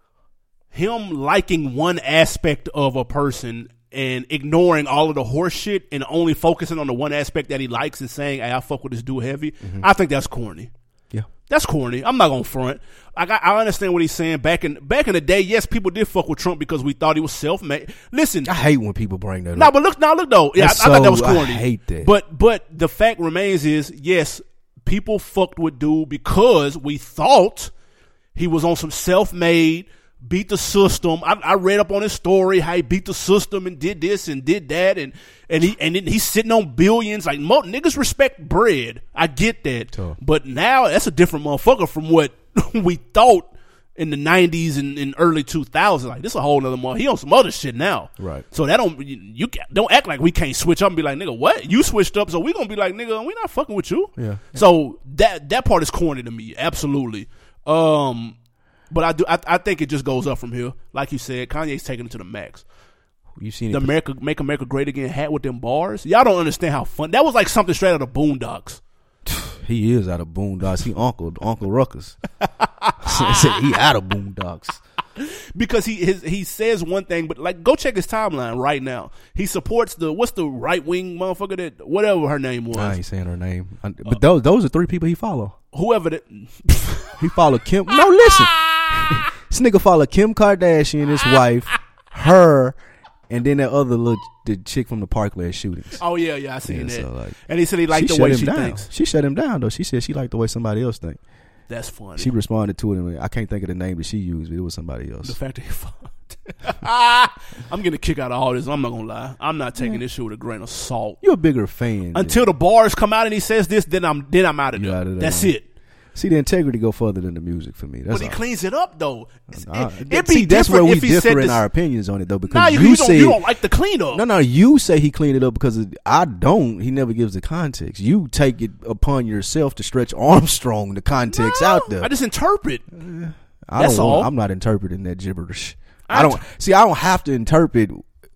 him liking one aspect of a person and ignoring all of the horse shit and only focusing on the one aspect that he likes and saying, "Hey, I fuck with this dude heavy." Mm-hmm. I think that's corny. Yeah, that's corny. I'm not gonna front. I got, I understand what he's saying. Back in back in the day, yes, people did fuck with Trump because we thought he was self-made. Listen, I hate when people bring that no, up. but look, now look though. Yeah, I, I That's thought that so- was corny. I hate that. But but the fact remains is, yes, people fucked with dude because we thought he was on some self-made, beat the system. I, I read up on his story how he beat the system and did this and did that, and and he and then he's sitting on billions. Like mo- niggas respect bread. I get that, Tough. but now that's a different motherfucker from what we thought in the nineties and, and early two thousands. Like this a whole nother mother. He on some other shit now. Right. So that don't you, you don't act like we can't switch up and be like, nigga, what? You switched up, so we gonna be like, nigga, we not fucking with you. Yeah. So that that part is corny to me, absolutely. Um, but I do I, I think it just goes up from here. Like you said, Kanye's taking it to the max. You seen The it? America Make America Great Again hat with them bars. Y'all don't understand how fun that was. Like something straight out of Boondocks. He is out of Boondocks. He Uncle Uncle Ruckus. He out of Boondocks. Because he his, he says one thing, but like go check his timeline right now. He supports the what's the right wing motherfucker that whatever her name was. I ain't saying her name, I, but uh, those those are three people he follow. Whoever that He follow Kim. No, listen, this nigga follow Kim Kardashian, his wife, her, and then that other little the chick from the Parkland shootings. Oh yeah, yeah, I seen Yeah, that. so, like, and he said he liked she the way shut him she down. thinks. She shut him down though. She said she liked the way somebody else think. That's funny. She responded to it. And I can't think of the name that she used, but it was somebody else. The fact that he fucked. I'm getting a kick out of all this. I'm not gonna lie. I'm not taking yeah. this shit with a grain of salt. You're a bigger fan. Until the bars come out and he says this, then I'm then I'm out of, there. Out of there. That's it. See, the integrity go further than the music for me. That's but he all. cleans it up though. Uh, it, it see, be that's where we differ in this, our opinions on it though. Because nah, you, you, say don't, you don't like the cleanup. No, no, you say he cleaned it up because I don't. He never gives the context. You take it upon yourself to stretch Armstrong the context no, out there. I just interpret. Uh, I that's don't all. Want, I'm not interpreting that gibberish. I, I don't see. I don't have to interpret.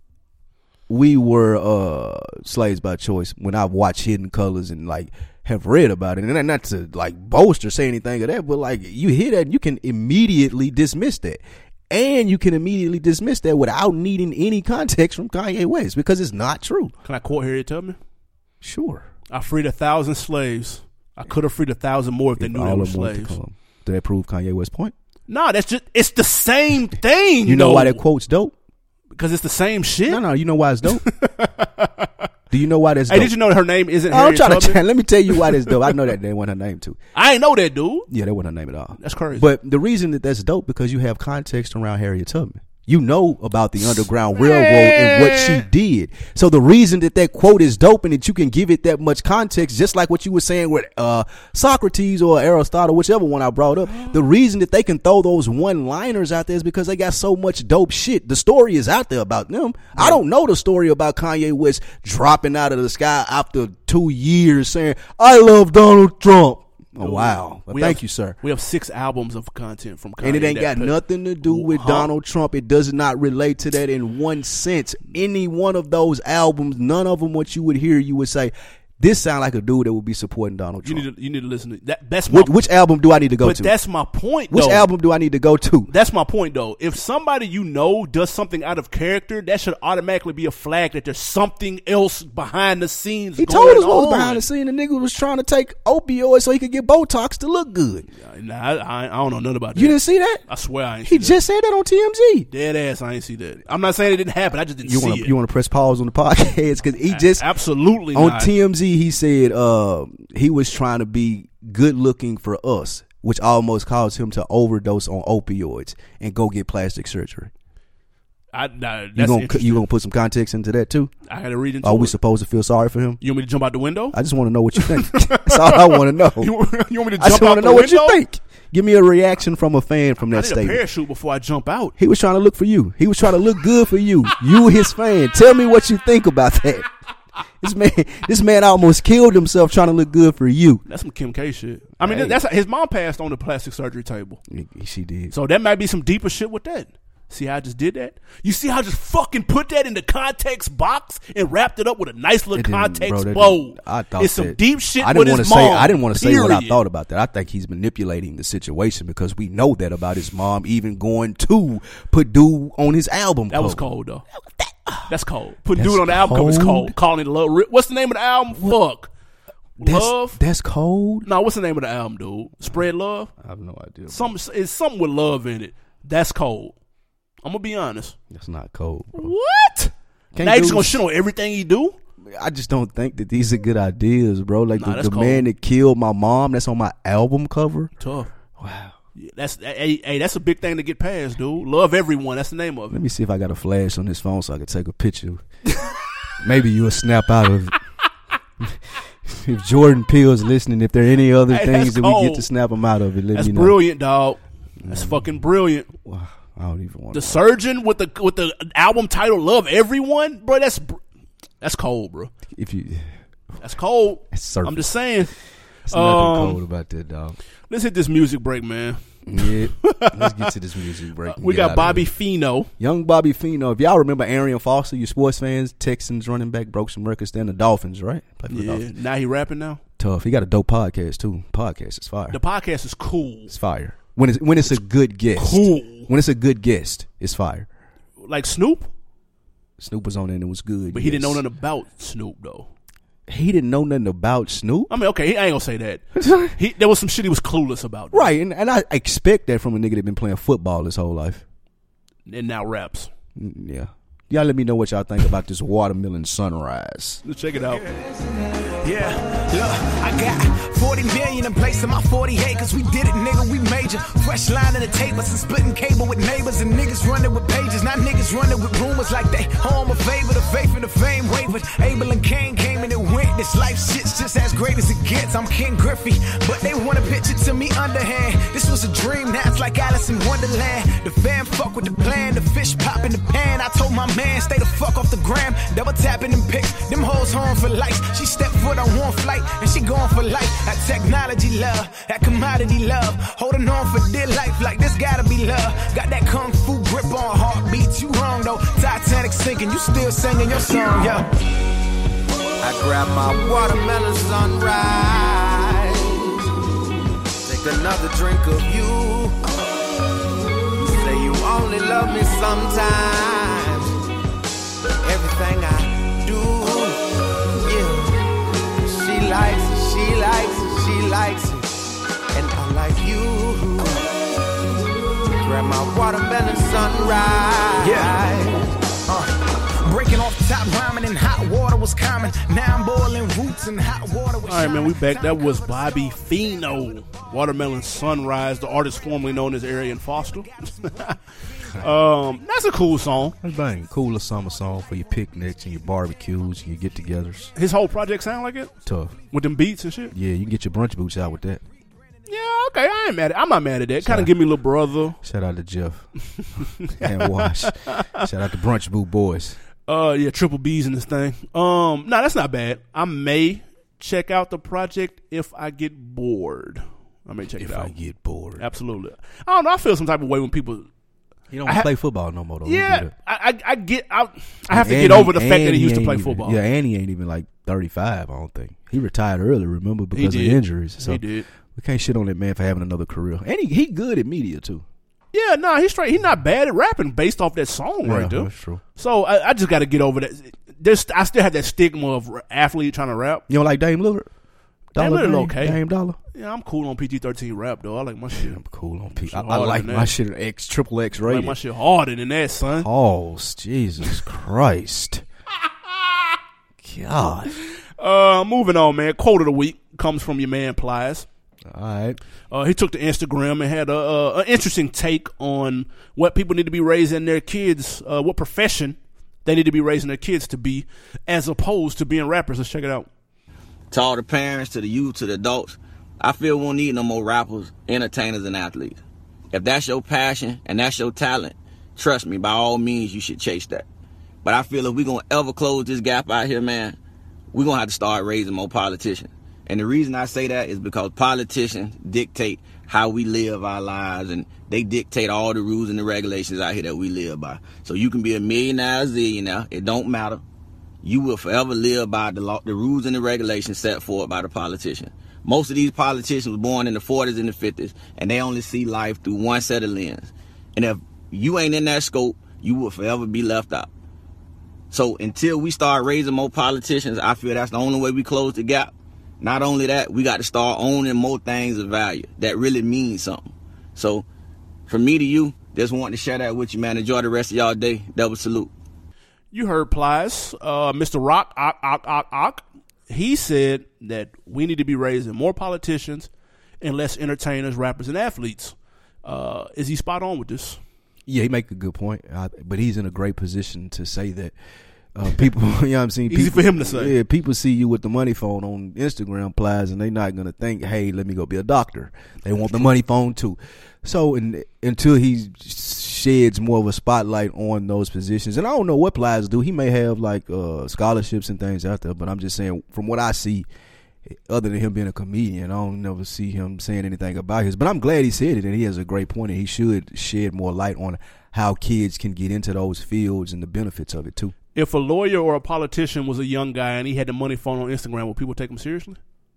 We were uh, slaves by choice when I watch Hidden Colors and like have read about it, and not to like boast or say anything of that, but like you hear that and you can immediately dismiss that, and you can immediately dismiss that without needing any context from Kanye West because it's not true. Can I quote Harriet Tubman? Sure. I freed a thousand slaves. I could have freed a thousand more if they if knew they were slaves. Did that prove Kanye West's point? No, that's just it's the same thing. You know though. why that quote's dope? Because it's the same shit. No, no. You know why it's dope? Do you know why that's dope? Hey, did you know that her name isn't oh, Harriet I'm trying Tubman? to Let me tell you why that's dope. I know that they wasn't her name too. I ain't know that, dude. Yeah, that wasn't her name at all. That's crazy. But the reason that that's dope because you have context around Harriet Tubman. You know about the Underground Railroad and what she did. So the reason that that quote is dope and that you can give it that much context, just like what you were saying with uh, Socrates or Aristotle, whichever one I brought up, the reason that they can throw those one-liners out there is because they got so much dope shit. The story is out there about them. I don't know the story about Kanye West dropping out of the sky after two years saying, I love Donald Trump. Oh, wow. Well, thank have, you, sir. We have six albums of content from Kanye. And it ain't got put, nothing to do with huh? Donald Trump. It does not relate to that in one sense. Any one of those albums, none of them what you would hear, you would say, this sound like a dude that would be supporting Donald Trump. You need to, you need to listen to that. That's my, which, which album do I need to go but to? That's my point, Which though. album do I need to go to? That's my point, though. If somebody you know does something out of character, that should automatically be a flag that there's something else behind the scenes he going told us on. what was behind the scene. The nigga was trying to take opioids so he could get Botox to look good. Nah, I, I don't know nothing about that. You didn't see that? I swear I ain't He see just that. said that on T M Z. Dead ass, I ain't see that. I'm not saying it didn't happen. I just didn't you see wanna, it. You want to press pause on the podcast? Because he just... Absolutely on not. T M Z, he said uh, he was trying to be good looking for us, which almost caused him to overdose on opioids and go get plastic surgery. I, nah, you gonna you gonna put some context into that too? I got to read into Are it. we supposed to feel sorry for him? You want me to jump out the window? I just want to know what you think. That's all I want to know. You, you want me to I jump just want out to the know window? what you think. Give me a reaction from a fan from that I need statement. a parachute before I jump out. He was trying to look for you. He was trying to look good for you. You, his fan. Tell me what you think about that. This man, this man almost killed himself trying to look good for you. That's some Kim K shit. I mean, Hey. that's his mom passed on the plastic surgery table. She did. So that might be some deeper shit with that. See how I just did that? You see how I just fucking put that in the context box and wrapped it up with a nice little context bro, bow. I thought it's that, some deep shit I didn't with his say, mom. I didn't want to say what I period. thought about that. I think he's manipulating the situation because we know that about his mom even going to put dude on his album. That was cover. cold though. That's cold. Put That's dude on the album cover is cold? cold. Calling it love. What's the name of the album? Fuck. That's, Love. That's cold. No, what's the name of the album, dude? Spread Love. I have no idea. Some it's something with love in it. That's cold. I'm gonna be honest. That's not cold, bro. What? Can't now you just do- gonna shit on everything he do? I just don't think that these are good ideas, bro. Like Nah, the, that's the cold. man that killed my mom that's on my album cover. Tough. Wow. Yeah, that's hey, hey, that's a big thing to get past, dude. Love everyone. That's the name of it. Let me see if I got a flash on this phone so I can take a picture. Maybe you'll snap out of it. If Jordan Peele's listening, if there are any other Hey, things that's that cold. we get to snap them out of it, let That's me know. brilliant, dog. That's fucking brilliant. Wow, I don't even want The to. Surgeon with the with the album title "Love Everyone," bro. That's br- that's cold, bro. If you, That's cold. That's surface. I'm just saying. There's nothing Um, cold about that, dog. Let's hit this music break, man. Yeah, let's get to this music break. and We get out got of Bobby here. Fino. Young Bobby Fino. If y'all remember Arian Foster, you sports fans, Texans running back, broke some records. Then the Dolphins, right? Played for the Yeah, Dolphins. now he rapping now. Tough. He got a dope podcast too. Podcast is fire. The podcast is cool. It's fire. When it's when it's a good guest. Cool. When it's a good guest, it's fire. Like Snoop, Snoop was on it and it was good. but he didn't know yes. nothing about Snoop though. He didn't know nothing about Snoop. I mean, okay, I ain't gonna say that. He there was some shit he was clueless about, Right, and, and I expect that from a nigga that been playing football his whole life. and now raps. Mm, Yeah. Y'all let me know what y'all think about this watermelon sunrise. Let's check it out. Yeah, look, I got forty million in place in my forty acres. We did it, nigga, we major. Fresh line in the tables and splitting cable with neighbors. And niggas running with pages, not niggas running with rumors like they home a favor. The faith and the fame wavered. Abel and Cain came and it went. This life shit's just as great as it gets. I'm King Griffey, but they want to pitch it to me underhand. This was a dream, now it's like Alice in Wonderland. The fam fuck with the plan, the fish pop in the pan. I told my man, stay the fuck off the gram. Double tapping them pics, them hoes home for life. She stepped foot on one flight, and she going for life. That technology love, that commodity love. Holding on for dear life, like this gotta be love. Got that kung fu grip on heartbeats. You wrong though, Titanic sinking, you still singing your song, yo. I grab my watermelon sunrise. Take another drink of you. You say you only love me sometimes. Everything I do, yeah. She likes it, she likes it, she likes it. And I like you. Grab my watermelon sunrise. Yeah. Uh, breaking off the top, rhyming in hot water was common. Now I'm boiling roots in hot water. All right, man, we back. That was Bobby Fino, Watermelon Sunrise, the artist formerly known as Arian Foster. um, that's a cool song. That's bang. Cooler summer song for your picnics and your barbecues and your get-togethers. His whole project sound like it Tough. with them beats and shit. Yeah, you can get your brunch boots out with that. Yeah, okay, I ain't mad at. I'm not mad at that. Kind Sorry. of give me Little Brother. Shout out to Jeff and Wash. Shout out to Brunch Boot Boys. Uh, yeah, triple B's in this thing. Um, no, that's not bad. I may check out the project if I get bored. I may check If it out. I get bored. Absolutely. I don't know. I feel some type of way when people. You don't I ha- play football no more, though. Yeah, I, I, I get. I, I have to And get over the he- fact that and he used to ain't play even- football. Yeah, and he ain't even like thirty-five, I don't think. He retired early, remember, he because of did. injuries. So he did. we can't shit on that man for having another career. And he, he good at media, too. Yeah, no, he's straight. He's not bad at rapping based off that song Yeah, right there. that's true. So I, I just got to get over that. There's, I still have that stigma of athlete trying to rap. You don't like Dame Lillard? Dame Dollar Lillard okay. Dame Dollar? Yeah, I'm cool on P G thirteen rap though. I like my shit. I'm cool on P. I, Shit I harder like than my that. shit at X, triple X I like rated. my shit harder than that, son. Oh, Jesus Christ. God. Uh, moving on, man. Quote of the week comes from your man Plies. All right. Uh, he took to Instagram and had a, a an interesting take on what people need to be raising their kids, uh, what profession they need to be raising their kids to be, as opposed to being rappers. Let's check it out. To all the parents, to the youth, to the adults, I feel we don't need no more rappers, entertainers, and athletes. If that's your passion and that's your talent, trust me, by all means, you should chase that. But I feel if we're going to ever close this gap out here, man, we're going to have to start raising more politicians. And the reason I say that is because politicians dictate how we live our lives, and they dictate all the rules and the regulations out here that we live by. So you can be a millionaire, zillionaire, it don't matter. You will forever live by the law, the rules and the regulations set forth by the politician. Most of these politicians were born in the forties and the fifties, and they only see life through one set of lens. And if you ain't in that scope, you will forever be left out. So until we start raising more politicians, I feel that's the only way we close the gap. Not only that, we got to start owning more things of value that really mean something. So from me to you, just wanting to share that with you, man. Enjoy the rest of y'all day. Double salute. You heard Plies, uh, Mister Rock, Ock, Ock, Ock, Ock. He said that we need to be raising more politicians and less entertainers, rappers, and athletes. Uh, is he spot on with this? Yeah, he make a good point, I, but he's in a great position to say that. Uh, people, you know what I'm saying? Easy people, for him to say. Yeah, people see you with the money phone on Instagram, Plies, and they're not going to think, hey, let me go be a doctor. They want the money phone too. So in, until he sheds more of a spotlight on those positions, and I don't know what Plies do. He may have like uh, scholarships and things out there, but I'm just saying from what I see, other than him being a comedian, I don't never see him saying anything about his. But I'm glad he said it, and he has a great point, and he should shed more light on how kids can get into those fields and the benefits of it too. If a lawyer or a politician was a young guy and he had the money phone on Instagram, would people take him seriously?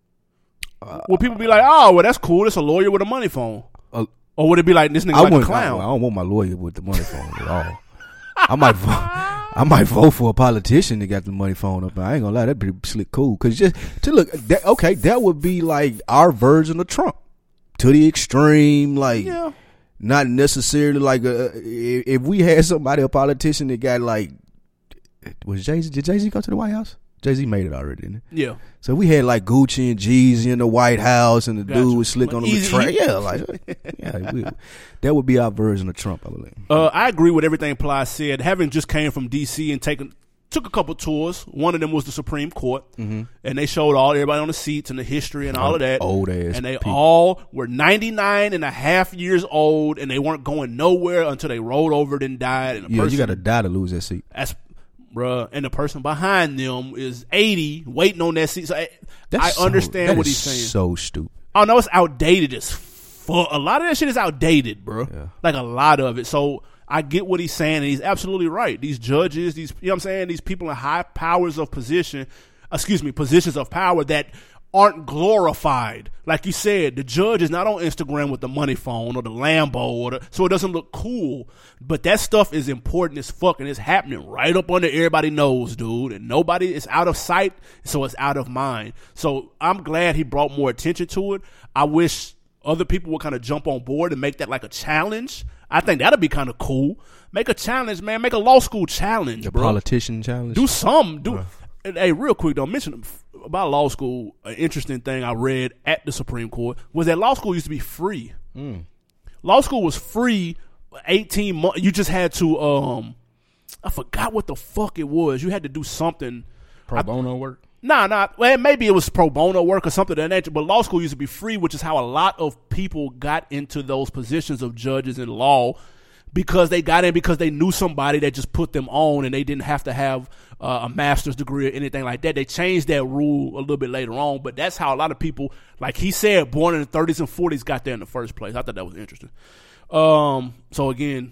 Uh, would people be like, "Oh, well, that's cool. It's a lawyer with a money phone," uh, or would it be like, "This nigga I like a I, clown"? I don't want my lawyer with the money phone at all. I might, vote, I might vote for a politician that got the money phone up. I ain't gonna lie, that'd be slick cool. Cause just to look, that, okay, that would be like our version of Trump to the extreme, like. Yeah. Not necessarily like a, if we had somebody, a politician that got like, was Jay-Z, did Jay-Z go to the White House? Jay-Z made it already, didn't he? Yeah. So we had like Gucci and Jeezy in the White House and the Gotcha. dude was slick on the track. Yeah, like, yeah, we, that would be our version of Trump, I believe. Uh, I agree with everything Ply said. Having just came from D C and taken, took a couple tours. One of them was the Supreme Court, mm-hmm. and they showed all everybody on the seats and the history and all of that. Old ass and they people. all were ninety-nine and a half years old, and they weren't going nowhere until they rolled over and died. And the Yeah, person, you got to die to lose that seat. That's, bruh, and the person behind them is eighty, waiting on that seat. So I, I so, understand that what is he's saying. So stupid. Oh no, it's outdated as fuck. A lot of that shit is outdated, bro. Yeah. Like a lot of it. So I get what he's saying, and he's absolutely right. These judges, these you know what I'm saying, these people in high powers of position, excuse me, positions of power that aren't glorified. Like you said, the judge is not on Instagram with the money phone or the Lambo, or the, so it doesn't look cool. But that stuff is important as fuck, and it's happening right up under everybody's nose, dude. And nobody, it's out of sight, so it's out of mind. So I'm glad he brought more attention to it. I wish other people would kind of jump on board and make that like a challenge. I think that'd be kind of cool. Make a challenge, man. Make a law school challenge, The bro. politician challenge. Do something. Do. Uh. And, hey, real quick though, mention about law school. An interesting thing I read at the Supreme Court was that law school used to be free. Mm. Law school was free. Eighteen months. You just had to. Um, I forgot what the fuck it was. You had to do something. Pro bono work. Nah, nah. Well, maybe it was pro bono work or something of that nature. But law school used to be free, which is how a lot of people got into those positions of judges in law, because they got in because they knew somebody that just put them on, and they didn't have to have uh, a master's degree or anything like that. They changed that rule a little bit later on, but that's how a lot of people, like he said, born in the thirties and forties, got there in the first place. I thought that was interesting. Um, so again,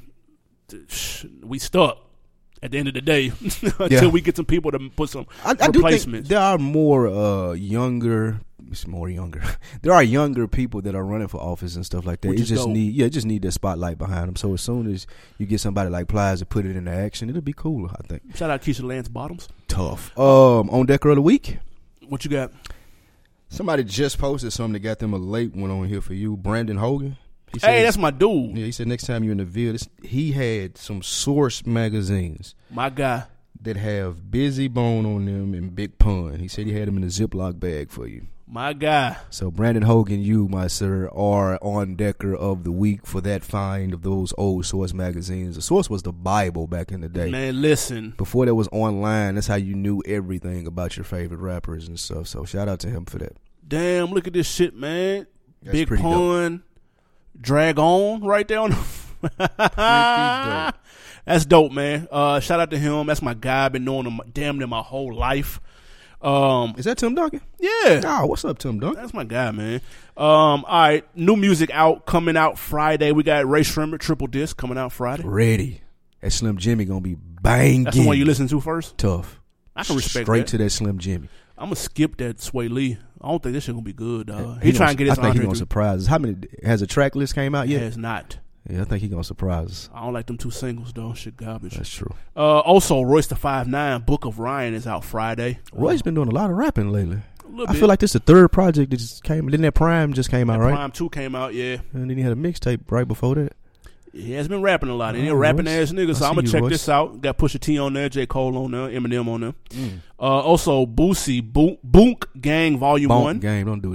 we stuck. At the end of the day, until Yeah. we get some people to put some I, I do think replacements. there are more uh, younger, it's more younger. There are younger people that are running for office and stuff like that. Which It is just dope. need, yeah, it just need that spotlight behind them. So as soon as you get somebody like Plies to put it into action, it'll be cool. I think. Shout out Keisha Lance Bottoms. Tough. Um, on Decker of the Week, What you got? somebody just posted something that got them a late one on here for you. Brandon Hogan. He said, Hey, that's my dude. yeah. He said next time you're in the Ville, this, he had some Source magazines My guy. that have Busy Bone on them and Big Pun. He said he had them in a Ziploc bag for you. My guy. So Brandon Hogan, you, my sir, are on Decker of the Week for that find of those old Source magazines. The Source was the Bible back in the day. Man, listen. Before that was online, that's how you knew everything about your favorite rappers and stuff. So shout out to him for that. Damn, look at this shit, man. That's Big pretty Pun. Drag On right there on the dope. That's dope, man. Uh, shout out to him. That's my guy. I've been knowing him damn near my whole life. Um, Is that Tim Duncan? yeah. Oh, what's up, Tim Duncan? That's my guy, man. Um, all right, new music out, coming out Friday. We got Ray Shrimmer, Triple Disc, coming out Friday. Ready. That Slim Jimmy gonna be banging. That's the one you listen to first? Tough. I can respect Straight that. to that Slim Jimmy. I'm going to skip that Sway Lee. I don't think this shit going to be good, dog. He He trying to get his I think he Andre gonna three- surprise us. How many has a track list came out Yeah, yet? it's not. Yeah, I think he gonna surprise us. I don't like them two singles, though. Shit garbage. That's true. Uh, also, Royce the five nine, Book of Ryan is out Friday. Roy's been doing a lot of rapping lately. A little I bit. feel like this is the third project that just came. Didn't that Prime just came out, right? Prime two came out, yeah. And then he had a mixtape right before that. He has been rapping a lot. And Oh, he a rapping Royce. ass nigga, so I I'm see going to you, check Royce. this out. Got Pusha T on there, J. Cole on there, Eminem on there. Mm. Uh, also, Boosie, Bo- Boonk Gang Volume Bonk one. game, don't do that.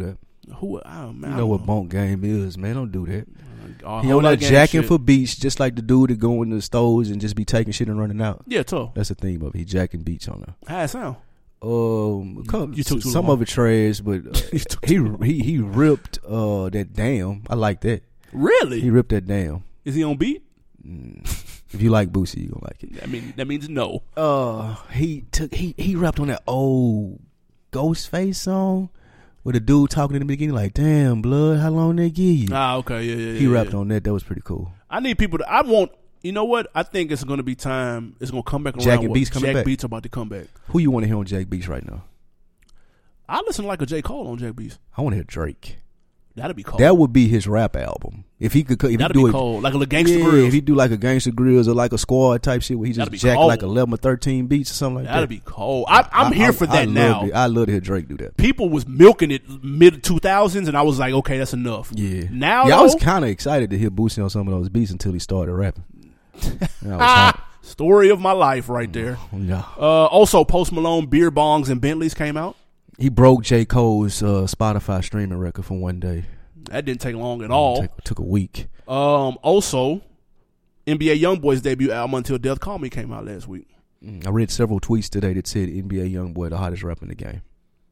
Who? Oh, man, You know what bunk game is, man. Don't do that. Uh, He on that jacking for beats, just like the dude that go in the stores and just be taking shit and running out. Yeah, tough. That's the theme of it. He jacking beats on there. How it sound? Um, come, you took too some long. of it trash, but uh, he he he ripped uh that damn. I like that. Really? He ripped that damn. Is he on beat? Mm. If you like Boosie, you gonna like it. I mean, that means no. Uh, he took he he rapped on that old Ghostface song with a dude talking in the beginning like, "Damn, blood, how long they give you?" Ah, okay, yeah, yeah. He yeah, rapped yeah. on that. That was pretty cool. I need people to. I want. You know what? I think it's going to be time. It's going to come back around. Jack and what- Beats coming Jack back. Beats about to come back. Who you want to hear on Jack Beats right now? I listen to like a J. Cole on Jack Beats. I want to hear Drake. That'd be cold. That would be his rap album. If he could, if he That'd do be it, cold. Like a Gangsta yeah, Grills. if he do like a Gangsta Grills or like a Squad type shit where he just That'd be jack cold. like eleven or thirteen beats or something like That'd that. be cold. I, I'm I- here I- for I that love now. it. I love to hear Drake do that. People was milking it mid two thousands, and I was like, okay, that's enough. Yeah. Now, yeah, I though, was kind of excited to hear Boosie on some of those beats until he started rapping. And I was ah, story of my life right there. hot. Yeah. Uh, also, Post Malone, Beer Bongs, and Bentleys came out. He broke J. Cole's uh, Spotify streaming record for one day. That didn't take long at all. Took, took a week. Um, also, N B A YoungBoy's debut album Until Death Call Me came out last week. Mm, I read several tweets today that said N B A YoungBoy the hottest rapper in the game.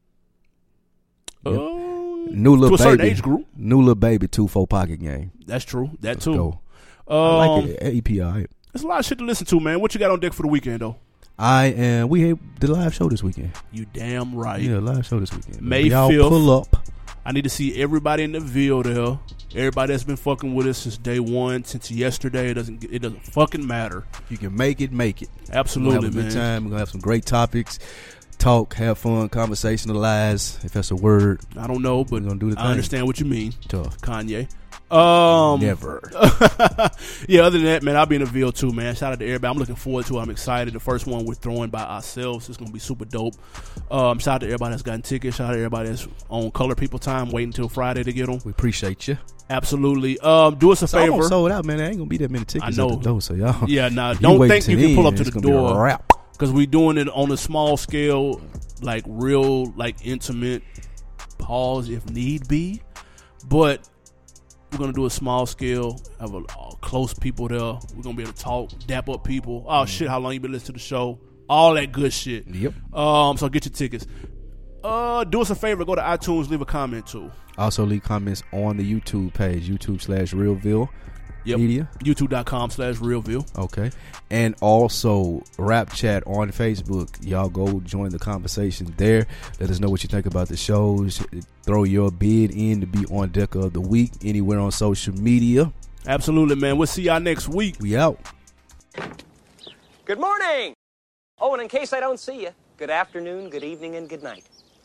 Yep. Uh, New to Lil a certain Baby. age group. New Lil Baby two four pocket game. That's true. That Let's too. go. Um, I like it. A P I. There's a lot of shit to listen to, man. What you got on deck for the weekend, though? I am. We had the live show this weekend. You damn right. Yeah, live show this weekend. May Y'all fifth. pull up. I need to see everybody in the Ville there. Everybody that's been fucking with us since day one, since yesterday. It doesn't. It doesn't fucking matter. You can make it, make it. Absolutely, We're gonna have a man. good time. We're gonna have some great topics. Talk, have fun, conversationalize. If that's a word, I don't know, but We're gonna do the I thing. understand what you mean, tough. Kanye. Um, Never. yeah, other than that, man, I'll be in the Ville too, man. Shout out to everybody. I'm looking forward to it. I'm excited. The first one we're throwing by ourselves. It's going to be super dope. Um, shout out to everybody that's gotten tickets. Shout out to everybody that's on Color People Time, waiting until Friday to get them. We appreciate you. Absolutely. Um, do us a It's almost favor. sold out, man. There ain't gonna be that many tickets I know. at the door, so y'all. Yeah, nah, if don't wait think to you can pull end, up to it's the gonna be a door. wrap. Because we're doing it on a small scale, like real, like intimate pause if need be. But we're going to do a small scale, have a, uh, close people there. We're going to be able to talk, dap up people. Oh, shit, how long you been listening to the show? All that good shit. Yep. Um, so get your tickets. Uh, do us a favor, go to iTunes, leave a comment too. Also, leave comments on the YouTube page, YouTube slash Realville Yep. Media. YouTube.com slash Realville. Okay. And also, Rap Chat on Facebook. Y'all go join the conversation there. Let us know what you think about the shows. Throw your bid in to be on deck of the week anywhere on social media. Absolutely, man. We'll see y'all next week. We out. Good morning. Oh, and in case I don't see you, good afternoon, good evening, and good night.